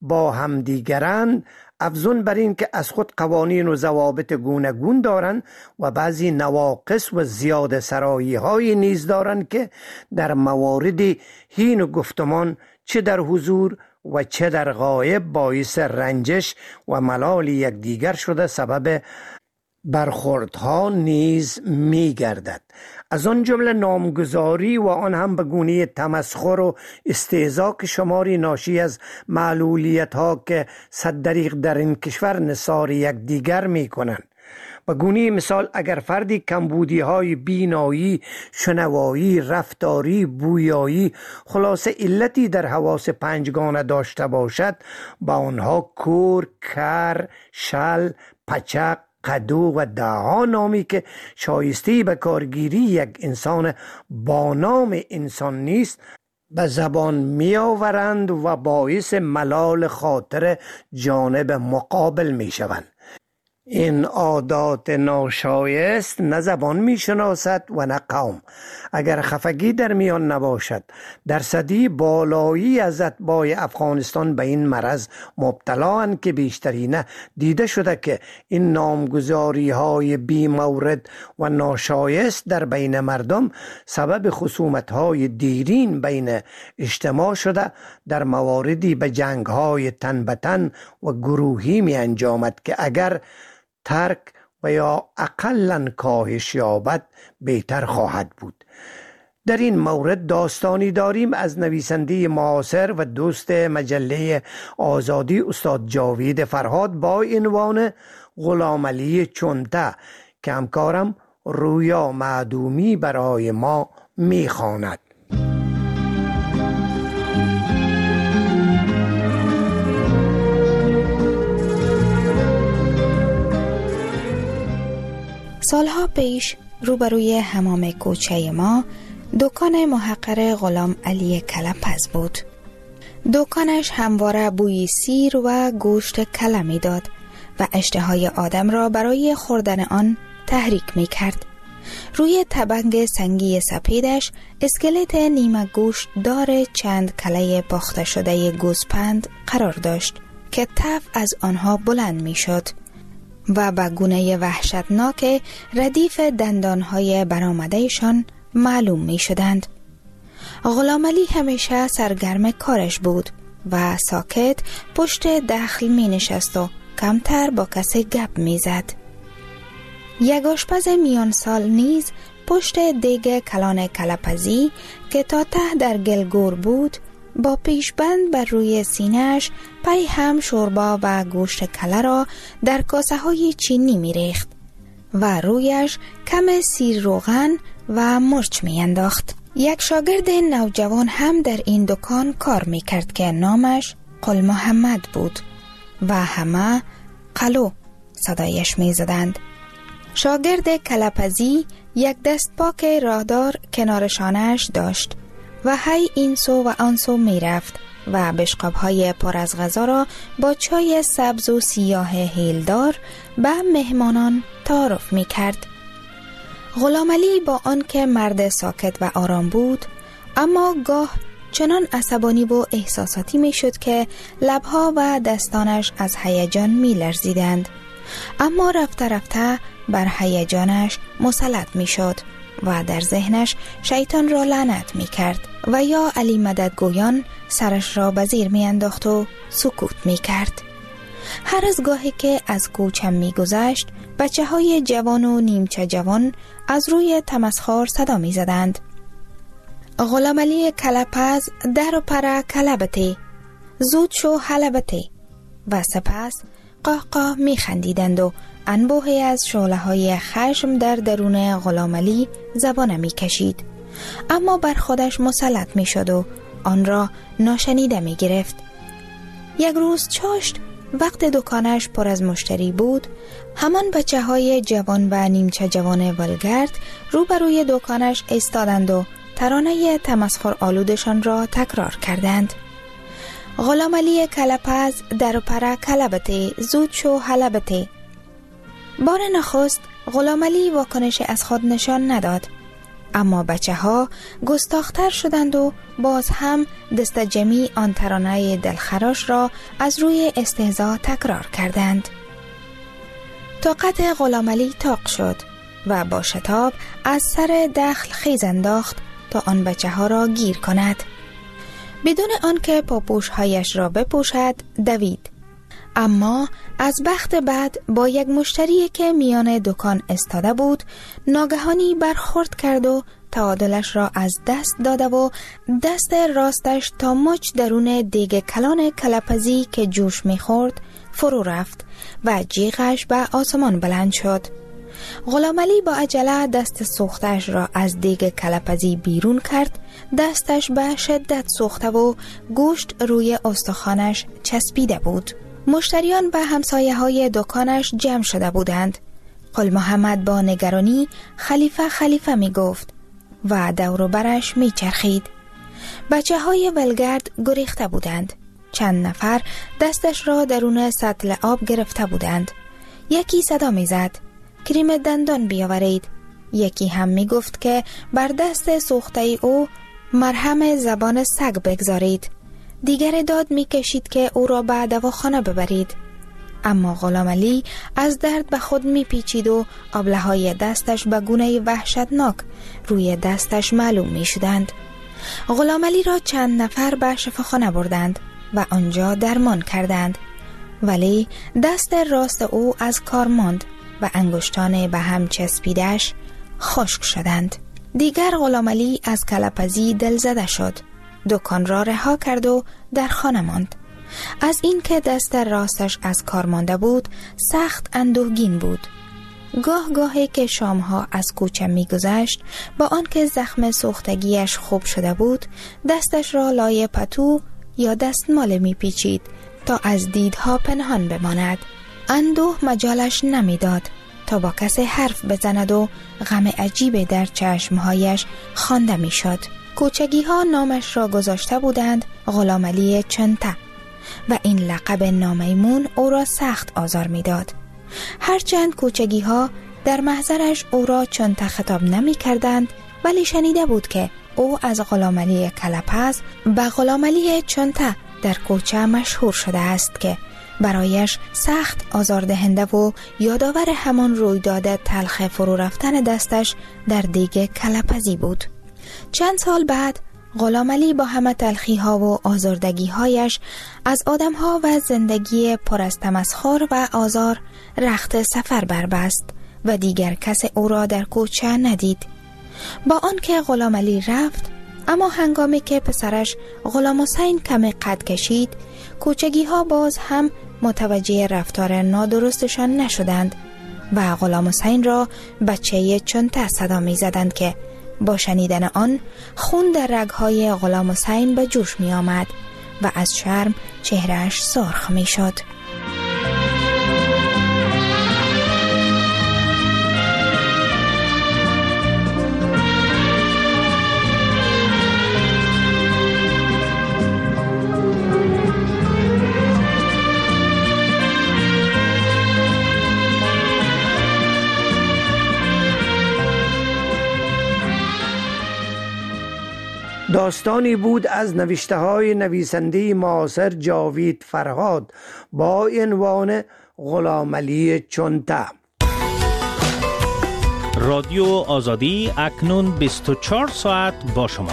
با همدیگرند، افزون بر این که از خود قوانین و ضوابط گوناگون دارند و بعضی نواقص و زیاده سرایی های نیز دارند که در موارد هین و گفتمان چه در حضور و چه در غایب باعث رنجش و ملال یکدیگر شده سبب برخوردها نیز می گردد. از آن جمله نامگذاری و آن هم به گونه تمسخر و استهزا که شماری ناشی از معلولیت ها که صد دریغ در این کشور نثار یکدیگر می کنند. به گونه مثال اگر فردی کمبودی های بینایی، شنوایی، رفتاری، بویایی، خلاصه علتی در حواس پنجگانه داشته باشد، با آنها کور، کر، شل، پچق، قدو و دعا نامی که شایسته به کارگیری یک انسان با نام انسان نیست به زبان می آورند و باعث ملال خاطر جانب مقابل می شوند. این عادات ناشایست نه زبان می شناسد و نه قوم. اگر خفگی در میان نباشد، درصدی بالایی از اتباع افغانستان به این مرض مبتلا اند که بیشترینه دیده شده که این نامگذاری های بی مورد و ناشایست در بین مردم سبب خصومت های دیرین بین اجتماع شده، در مواردی به جنگ های تن به تن و گروهی می انجامد که اگر ترک و یا اقلن کاهش یابد بهتر خواهد بود. در این مورد داستانی داریم از نویسنده معاصر و دوست مجله آزادی استاد جاوید فرهاد با عنوان غلام علی چونته که همکارم رویا معدومی برای ما میخواند. سالها پیش روبروی حمام کوچه ما دکان محقر غلام علی کلپز بود. دکانش همواره بوی سیر و گوشت کله می داد و اشتهای آدم را برای خوردن آن تحریک می کرد. روی تبنگ سنگی سپیدش اسکلت نیمه گوشت دار چند کله پخته شده گوسپند قرار داشت که تف از آنها بلند می شد و به گونه وحشتناک ردیف دندانهای برآمدهشان معلوم می شدند. غلام علی همیشه سرگرم کارش بود و ساکت پشت دخل می نشست و کمتر با کسی گپ می زد. یک آشپز میان سال نیز پشت دیگ کلان کلپزی که تا ته در گلگور بود با پیشبند بر روی سینه‌اش پی هم شوربا و گوشت کله را در کاسه های چینی می ریخت و رویش کم سیر روغن و مرچ می انداخت. یک شاگرد نوجوان هم در این دکان کار می کرد که نامش قل محمد بود و همه قلو صدایش می زدند. شاگرد کلپزی یک دست پاک راهدار کنار شانه‌اش داشت و هی این سو و آن سو می رفت و بشقاب‌های پر از غذا را با چای سبز و سیاه هیلدار به مهمانان تعارف می کرد. غلام علی با آنکه مرد ساکت و آرام بود، اما گاه چنان عصبانی و احساساتی می شد که لبها و دستانش از هیجان می لرزیدند، اما رفته رفته بر هیجانش مسلط می شد و در ذهنش شیطان را لعنت می کرد و یا علی مدد گویان سرش را به زیر می انداخت و سکوت می کرد. هر از گاهی که از کوچم می گذشت، بچه های جوان و نیمچه جوان از روی تمسخر صدا می زدند. غلام علی کلپز در و پر کلبتی، زود شو حلبتی، و سپس قاقا می خندیدند و انبوهی از شعله های خشم در درون غلام علی زبانه می کشید، اما بر خودش مسلط می شد و آن را ناشنیده می گرفت. یک روز چاشت وقت دکانش پر از مشتری بود، همان بچه های جوان و نیمچه جوان ولگرد روبروی دکانش ایستادند و ترانه تمسخر آلودشان را تکرار کردند. غلام علی کلپز در پر کلبتی، زود شو حلبتی. بار نخست غلام علی واکنش از خود نشان نداد، اما بچه ها گستاختر شدند و باز هم دست جمعی آن ترانه دلخراش را از روی استهزا تکرار کردند. طاقت غلام علی طاق شد و با شتاب از سر دخل خیز انداخت تا آن بچه ها را گیر کند. بدون آنکه پاپوش هایش را بپوشد دوید. اما از بخت بعد با یک مشتری که میان دکان استاده بود ناگهانی برخورد کرد و تعادلش را از دست داده و دست راستش تا مچ درون دیگ کلان کلپزی که جوش میخورد فرو رفت و جیغش به آسمان بلند شد. غلام علی با عجله دست سوختش را از دیگ کلپزی بیرون کرد. دستش به شدت سوخته و گوشت روی استخوانش چسبیده بود. مشتریان به همسایه های دکانش جمع شده بودند. قل محمد با نگرانی خلیفه می گفت و دور برش می چرخید. بچه های ولگرد گریخته بودند. چند نفر دستش را درون سطل آب گرفته بودند. یکی صدا می زد کریم دندان بیاورید. یکی هم می گفت که بر دست سوخته او مرهم زبان سگ بگذارید. دیگر داد می کشید که او را به دواخانه ببرید. اما غلام علی از درد به خود می پیچید و آبله های دستش به گونه وحشتناک روی دستش معلوم می شدند. غلام علی را چند نفر به شفاخانه بردند و آنجا درمان کردند. ولی دست راست او از کار ماند و انگشتان به هم چسبیدش خشک شدند. دیگر غلام علی از کلپزی دل زده شد. دکان را رها کرد و در خانه ماند. از این که دست راستش از کار مانده بود سخت اندوهگین بود. گاهی که شامها از کوچه می گذشت با آنکه زخم سوختگیش خوب شده بود دستش را لای پتو یا دستمال می پیچید تا از دیدها پنهان بماند. اندوه مجالش نمی داد تا با کسی حرف بزند و غم عجیب در چشمهایش خوانده می شد. کوچگی ها نامش را گذاشته بودند غلام علی چنته و این لقب نامیمون او را سخت آزار می داد. هرچند کوچگی ها در محضرش او را چنته خطاب نمی کردند ولی شنیده بود که او از غلام علی کلپز به غلام علی چنته در کوچه مشهور شده است که برایش سخت آزاردهنده و یادآور همان رویداد تلخ فرو رفتن دستش در دیگ کلپزی بود. چند سال بعد غلام علی با همه تلخی ها و آزردگی هایش از آدم ها و زندگی پر از تمسخر و آزار رخت سفر بربست و دیگر کس او را در کوچه ندید. با آنکه غلام علی رفت اما هنگامی که پسرش غلام حسین کمی قد کشید کوچگی ها باز هم متوجه رفتار نادرستشان نشدند و غلام حسین را بچه چنته صدا می زدند که با شنیدن آن خون در رگهای غلام حسین به جوش می آمد و از شرم چهرهش سرخ می شد. داستانی بود از نوشته های نویسنده معاصر جاوید فرهاد با عنوان غلام علی چنته. رادیو آزادی اکنون 24 ساعت با شما.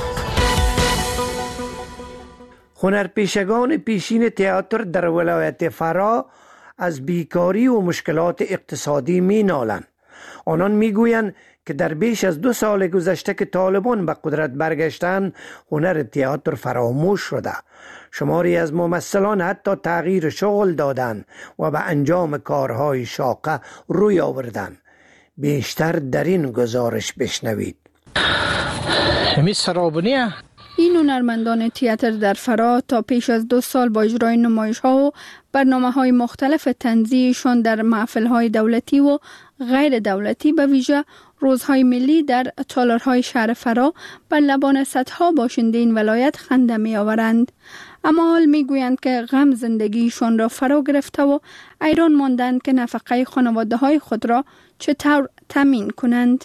هنرپیشگان پیشین تئاتر در ولایت فرا از بیکاری و مشکلات اقتصادی می نالند. آنان می گویند که در بیش از 2 سال گذشته که طالبان به قدرت برگشتند هنر تئاتر فراموش شده. شماری از ممثلان حتی تغییر شغل دادند و به انجام کارهای شاقه روی آوردند. بیشتر در این گزارش بشنوید. این هنرمندان تئاتر در فرا تا پیش از 2 سال با اجرای نمایش‌ها و برنامه‌های مختلف طنزیشان در محفل‌های دولتی و غیر دولتی به ویژه روزهای ملی در تالارهای شهر فرا بر لبان صدها باشنده این ولایت خنده می‌آورند. اما حال می‌گویند که غم زندگیشان را فرا گرفته و حیران ماندند که نفقه خانواده‌های خود را چطور تامین کنند.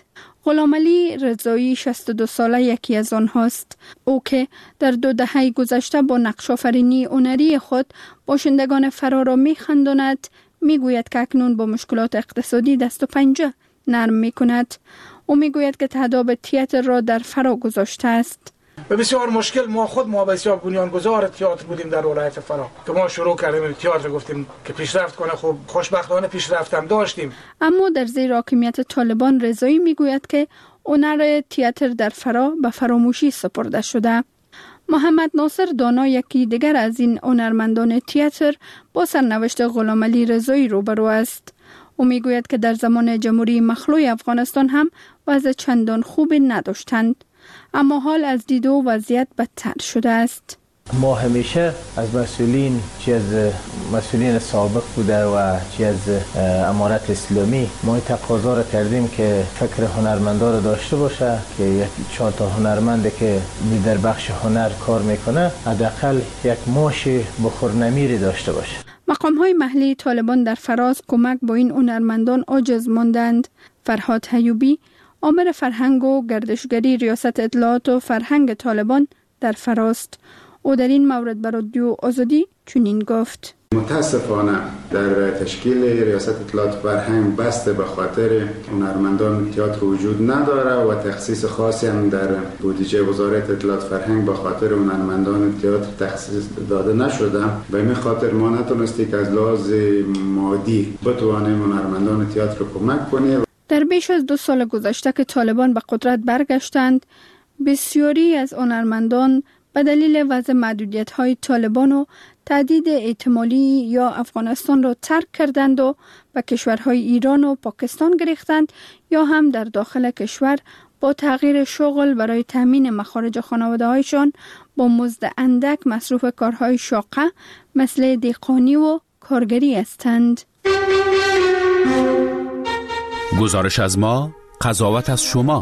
غلام علی رضایی 62 ساله یکی از آنهاست. او که در 2 دهه گذشته با نقش آفرینی هنری خود باشندگان فرا را می‌خنداند، میگوید که اکنون با مشکلات اقتصادی دست و پنجه نرم می‌کند. او میگوید که تهداب تئاتر را در فرا گذاشته است. و بسیار مشکل ما بسیار بنیانگذار تئاتر بودیم در ولایت فرا که ما شروع کردیم تئاتر، گفتیم که پیشرفت کنه. خب خوشبختانه پیشرفت هم داشتیم. اما در زیر حاکمیت طالبان رضایی میگوید که هنر تئاتر در فرا به فراموشی سپرده شده. محمد ناصر دانا یکی دیگر از این هنرمندان تئاتر با سرنوشت غلام علی رضایی روبرو است. او میگوید که در زمان جمهوری مخلوع افغانستان هم وضع چندان خوبی نداشتند، اما حال از دیدو وضعیت بدتر شده است. ما همیشه از مسئولین، چی از مسئولین سابق بوده و چی از امارت اسلامی، ما تقاضا را کردیم که فکر هنرمندا را داشته باشه که یک 4 تا هنرمنده که در بخش هنر کار میکنه حداقل یک معاش بخورنمیری داشته باشه. مقام‌های محلی طالبان در فراز کمک با این هنرمندان عاجز ماندند. فرهاد حیوبی، آمر فرهنگ و گردشگری ریاست اطلاعات و فرهنگ طالبان در فراست. او در این مورد بر رادیو آزادی چنین گفت: متاسفانه در تشکیل ریاست اطلاعات فرهنگ بسته به خاطر هنرمندان تئاتر وجود نداره و تخصیص خاصی هم در بودجه وزارت اطلاعات فرهنگ به خاطر هنرمندان تئاتر تخصیص داده نشده. به این خاطر ما نتونستی که از لحاظ مادی بتوانیم هنرمندان تئاتر کمک کنیم. در بیش از 2 سال گذشته که طالبان به قدرت برگشتند، بسیاری از هنرمندان به دلیل وضع محدودیت‌های طالبان و تهدید احتمالی یا افغانستان را ترک کردند و به کشورهای ایران و پاکستان گریختند یا هم در داخل کشور با تغییر شغل برای تامین مخارج خانواده‌هایشان با مزد اندک مصروف کارهای شاقه مثل دهقانی و کارگری هستند. گزارش از ما، قضاوت از شما.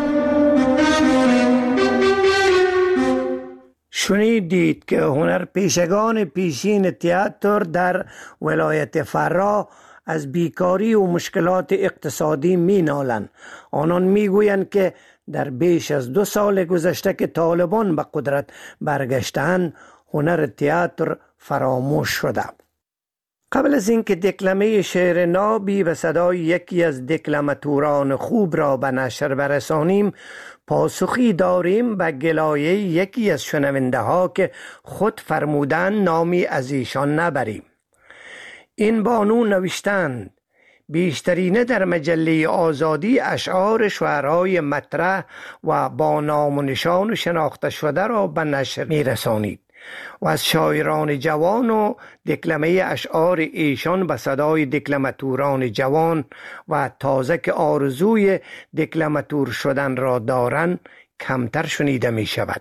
شنیدید که هنرپیشگان پیشین تئاتر در ولایت فرا از بیکاری و مشکلات اقتصادی می نالند. آنان می گویند که در بیش از 2 سال گذشته که طالبان به قدرت برگشتند، هنر تئاتر فراموش شده. قبل از اینکه دکلمه شعر نابی به صدای یکی از دکلماتوران خوب را به نشر برسانیم، پاسخی داریم به گلایه یکی از شنونده ها که خود فرمودن نامی از ایشان نبریم. این بانو نوشتند: بیشترینه در مجله آزادی اشعار شعرهای مطرح و با نام و نشان شناخته شده را به نشر می رسانید و از شاعران جوان و دکلمه اشعار ایشان به صدای دکلماتوران جوان و تازه که آرزوی دکلماتور شدن را دارند کمتر شنیده می شود.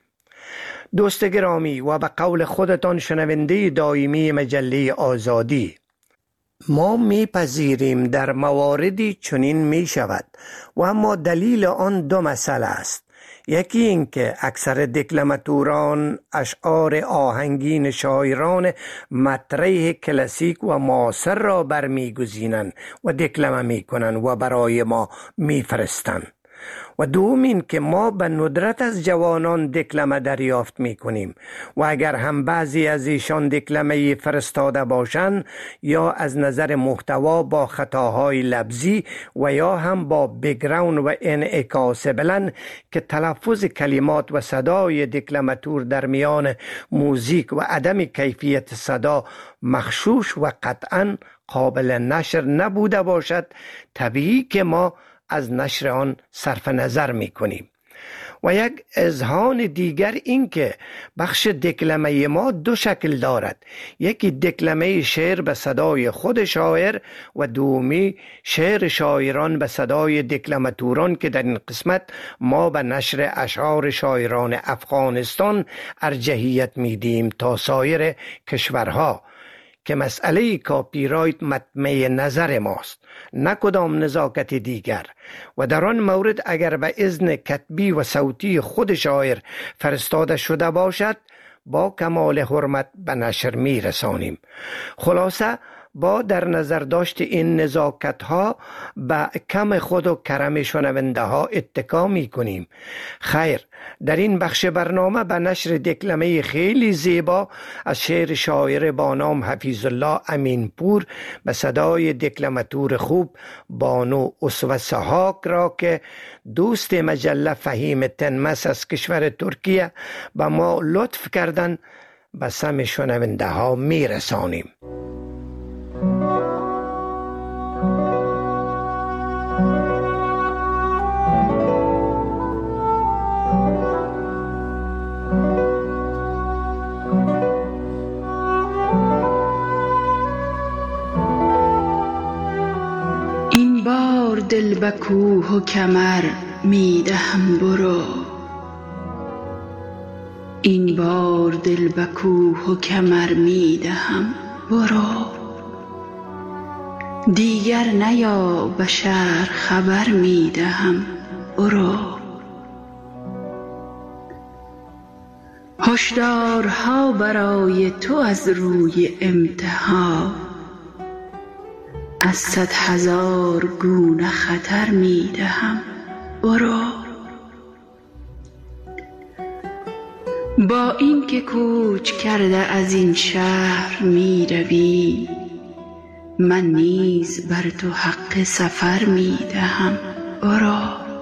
دوست گرامی و به قول خودتان شنونده دائمی مجله آزادی، ما میپذیریم در مواردی چنین می شود و اما دلیل آن 2 مسئله است. یکی این که اکثر دکلماتوران اشعار آهنگین شاعران مطرح کلاسیک و معاصر را برمیگزینند و دکلمه میکنند و برای ما میفرستند. و دوم این که ما به ندرت از جوانان دکلمه دریافت میکنیم و اگر هم بعضی از ایشان دکلمه فرستاده باشند یا از نظر محتوا با خطاهای لفظی و یا هم با بگراوند و انعکاس بلند که تلفظ کلمات و صدای دکلماتور در میان موزیک و عدم کیفیت صدا مغشوش و قطعا قابل نشر نبوده باشد، طبیعی که ما از نشر آن صرف نظر می کنیم. و یک اذهان دیگر این که بخش دکلمه ما 2 شکل دارد: یکی دکلمه شعر به صدای خود شاعر و دومی شعر شاعران به صدای دکلماتوران که در این قسمت ما به نشر اشعار شاعران افغانستان ارجحیت میدیم تا سایر کشورها که مسئله کاپی رایت مطمع نظر ماست، نه کدام نزاکت دیگر. و در آن مورد اگر به اذن کتبی و صوتی خود شاعر فرستاده شده باشد با کمال حرمت به نشر می رسانیم. خلاصه با در نظر داشت این نزاکت ها به کم خود و کرم شنونده ها اتکا می کنیم. خیر، در این بخش برنامه به نشر دکلمه خیلی زیبا از شعر شاعر با نام حفیظ الله امین پور به صدای دکلماتور خوب بانو اسوه سحاک را که دوست مجله فهیم تنمس از کشور ترکیه به ما لطف کردن به سم شنونده ها می رسانیم. این بار دل به کوه و کمر می دهم برو، این بار دل به کوه و کمر می دهم برو، دیگر نیا به شهر خبر می دهم برو. هشدارها برای تو از روی امتحان، از 100,000 گونه خطر می دهم برو. با این که کوچ کرده از این شهر می روی، من نیز بر تو حق سفر می دهم برو.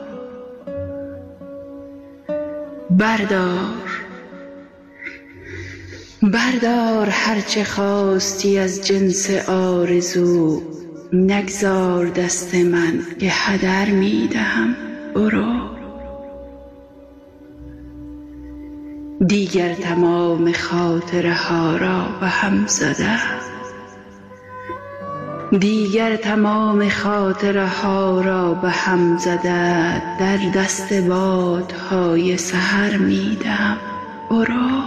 بردار هرچه خواستی از جنس آرزو، نگذار دست من که هدر می دهم برو. دیگر تمام خاطره ها را به هم زده، دیگر تمام خاطره ها را به هم زده، در دست بادهای سحر می دهم برو.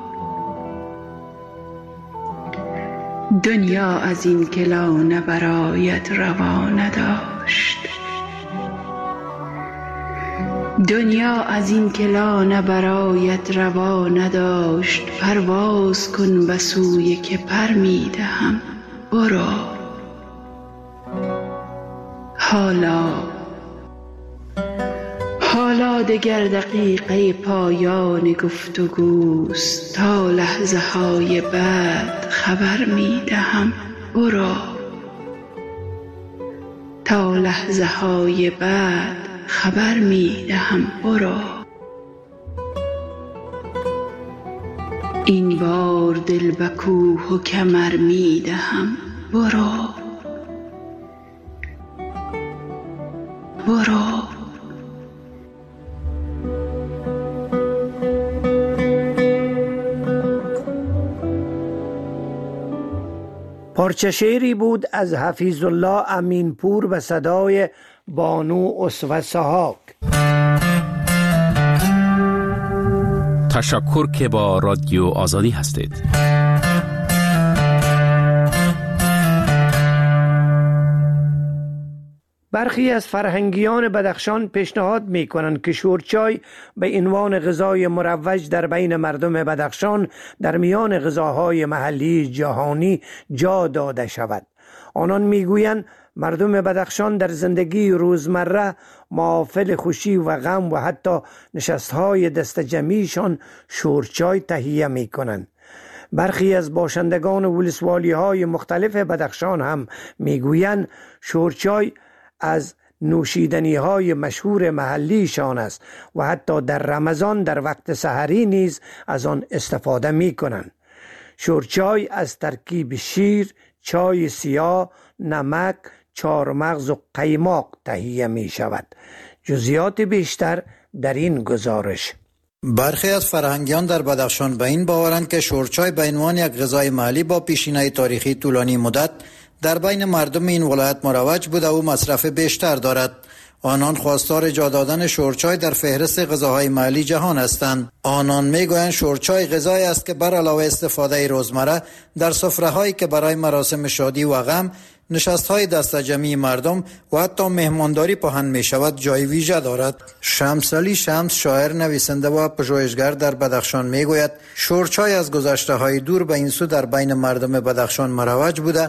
دنیا از این که لانه برایت روا نداشت، دنیا از این که لانه برایت روا نداشت، پرواز کن به سوی که پر می دهم برو. حالا دگر دقیقه پایان گفتگوست، تا لحظه های بعد خبر می دهم برو، تا لحظه های بعد خبر می دهم برو. این بار دل به کوه و کمر می دهم برو برو. پارچه شعری بود از حفیظ الله امین پور به صدای بانو اسوه سحاک. تشکر که با رادیو آزادی هستید. برخی از فرهنگیان بدخشان پیشنهاد می کنند که شورچای به عنوان غذای مروج در بین مردم بدخشان در میان غذاهای محلی جهانی جا داده شود. آنان می گویند مردم بدخشان در زندگی روزمره محافل خوشی و غم و حتی نشستهای دست جمعیشان شورچای تهیه می کنند. برخی از باشندگان ولسوالی های مختلف بدخشان هم می گویند شورچای از نوشیدنی های مشهور محلیشان است و حتی در رمضان در وقت سحری نیز از آن استفاده می کنند. شورچای از ترکیب شیر، چای سیاه، نمک، چارمغز و قیماق تهیه می شود. جزئیات بیشتر در این گزارش. برخی از فرهنگیان در بدخشان به این باورند که شورچای به عنوان یک غذای محلی با پیشینه تاریخی طولانی مدت در بین مردم این ولایت مروج بوده و مصرف بیشتر دارد. آنان خواستار جا دادن شورچای در فهرست غذاهای محلی جهان هستند. آنان میگویند شورچای غذایی است که بر علاوه استفاده روزمره در سفره‌هایی که برای مراسم شادی و غم، نشست‌های دست جمعی مردم و حتی مهمانداری پهن می شود جای ویژه دارد. شمس علی شمس، شاعر، نویسنده و پژوهشگر در بدخشان میگوید شورچای از گذشته‌های دور به این سو در بین مردم بدخشان مروج بوده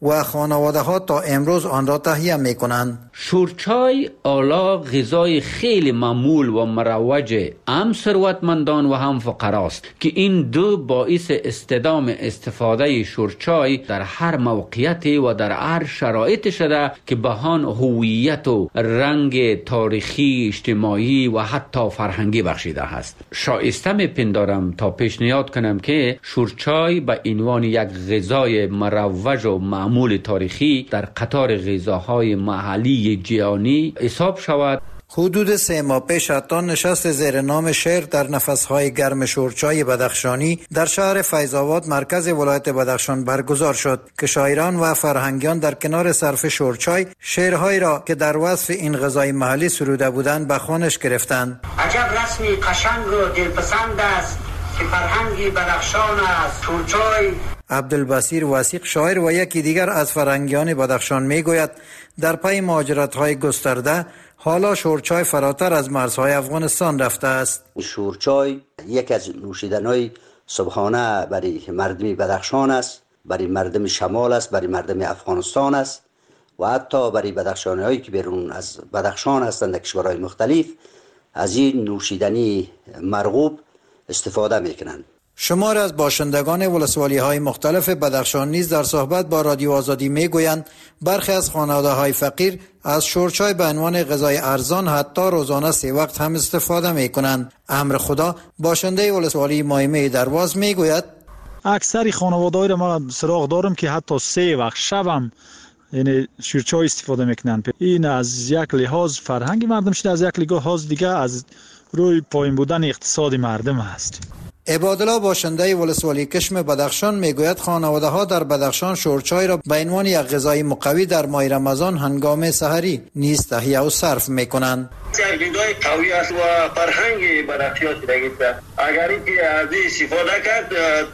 و خانواده ها تا امروز آن را تهیه می کنند. شورچای آلا غذای خیلی معمول و مروج هم ثروتمندان و هم فقراست که این دو باعث استدام استفاده شورچای در هر موقعیتی و در هر شرایط شده که بهان هویت و رنگ تاریخی، اجتماعی و حتی فرهنگی بخشیده است. شایسته میپندارم تا پیشنهاد کنم که شورچای به عنوان یک غذای مروج و معمول تاریخی در قطار غذاهای محلی جهانی حساب شود. حدود 3 ماه پیش حتی نشست زیر نام شعر در نفسهای گرم شورچای بدخشانی در شهر فیض‌آباد مرکز ولایت بدخشان برگزار شد که شاعران و فرهنگیان در کنار صرف شورچای شعرهایی را که در وصف این غذای محلی سروده بودند به خوانش گرفتند. عجب رسمی قشنگ و دلپسند است که فرهنگی بدخشان است شورچای. عبدالبصیر وثیق شاعر و یکی دیگر از فرهنگیان بدخشان میگوید در پی مهاجرت‌های گسترده حالا شورچای فراتر از مرزهای افغانستان رفته است. شورچای یکی از نوشیدن‌های صبحانه برای مردم بدخشان است، برای مردم شمال است، برای مردم افغانستان است و حتی برای بدخشانی‌هایی که بیرون از بدخشان هستند در کشورهای مختلف از این نوشیدنی مرغوب استفاده میکنند. شمار از باشندگان ولسوالی‌های مختلف بدخشان نیز در صحبت با رادیو آزادی میگویند برخی از خانواده‌های فقیر از شورچای به عنوان غذای ارزان حتی روزانه 3 وقت هم استفاده میکنند. امر خدا باشنده ولسوالی مایمه درواز میگوید اکثر خانواده‌ها را ما سراغ دارم که حتی 3 وقت شبم یعنی شورچای استفاده میکنن. این از یک لحاظ فرهنگی مردم شده، از یک لحاظ دیگه از روی پایین بودن اقتصاد مردم است. عبادالله باشنده ولسوالی کشم بدخشان میگوید خانواده ها در بدخشان شورچای را به عنوان یک غذای مقوی در ماه رمضان هنگام سحری نیز تهیه و صرف میکنند. غذای قوی است و فرهنگ بدخشان است. اگر اینکه از استفاده کرد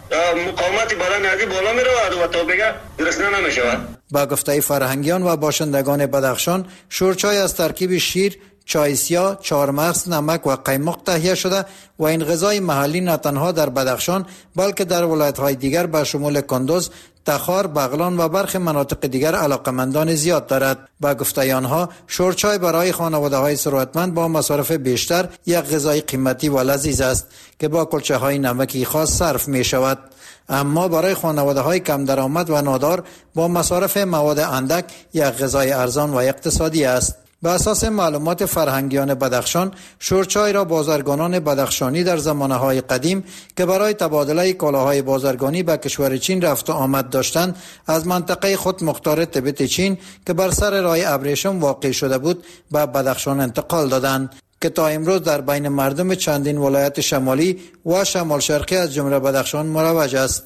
مقاومت بدن از بالا میرود و تا بگه گرسنه نمیشود. با گفته فرهنگیان و باشندگان بدخشان شورچای از ترکیب شیر، چای سیاه، چهارمغز، نمک و قیمق تهیه شده و این غذای محلی نه تنها در بدخشان بلکه در ولایت‌های دیگر به شمول کندوز، تخار، بغلان و برخی مناطق دیگر علاقمندان زیاد دارد. با گفته آنها شورچای برای خانواده‌های ثروتمند با مصارف بیشتر یک غذای قیمتی و لذیذ است که با کلچه‌های نمکی خاص صرف می شود. اما برای خانواده‌های کم درآمد و نادار با مصارف مواد اندک یک غذای ارزان و اقتصادی است. به اساس معلومات فرهنگیان بدخشان شورچای را بازرگانان بدخشانی در زمانه‌های قدیم که برای تبادله کالاهای بازرگانی به کشور چین رفت و آمد داشتند از منطقه خود مختار تبت چین که بر سر راه ابریشم واقع شده بود به بدخشان انتقال دادند که تا امروز در بین مردم چندین ولایت شمالی و شمال شرقی از جمله بدخشان مروج است.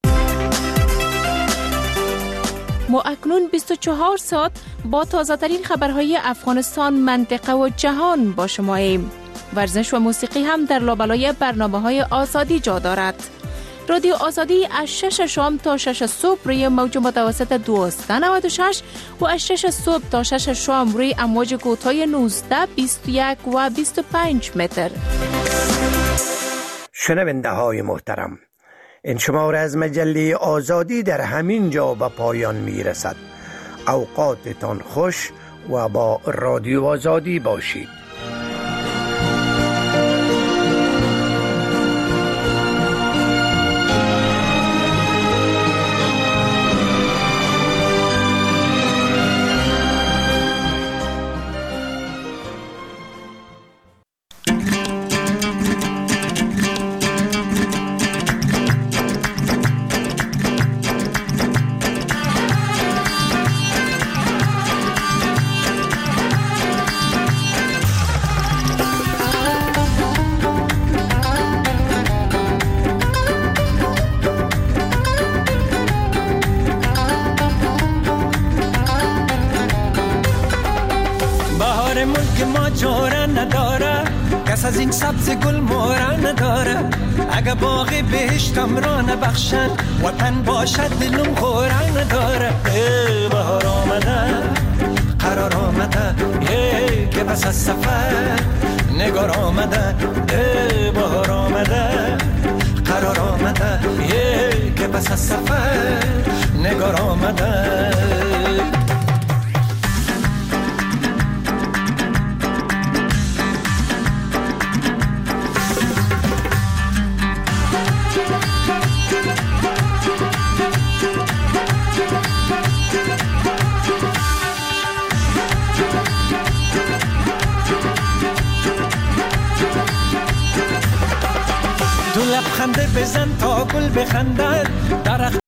ما اکنون 24 ساعت با تازه ترین خبرهای افغانستان، منطقه و جهان با شما ایم. ورزش و موسیقی هم در لابلای برنامه‌های آزادی جا دارد. رادیو آزادی از 6 شام تا 6 صبح روی موج متوسط 1296 و از 6 صبح تا 6 شام روی امواج کوتاه 19، 21 و 25 متر. شنونده های محترم، این شماره از مجله آزادی در همین جا به پایان می رسد. اوقاتتان خوش و با رادیو آزادی باشید. از این سبز گل مورا نداره، اگه باغ بهشتم را نبخشن وطن باشد دلم خورا نداره. بهار آمده قرار آمده که پس از سفر نگار آمده. بهار آمده قرار آمده که پس از سفر نگار آمده. بزن تا گل بخندد.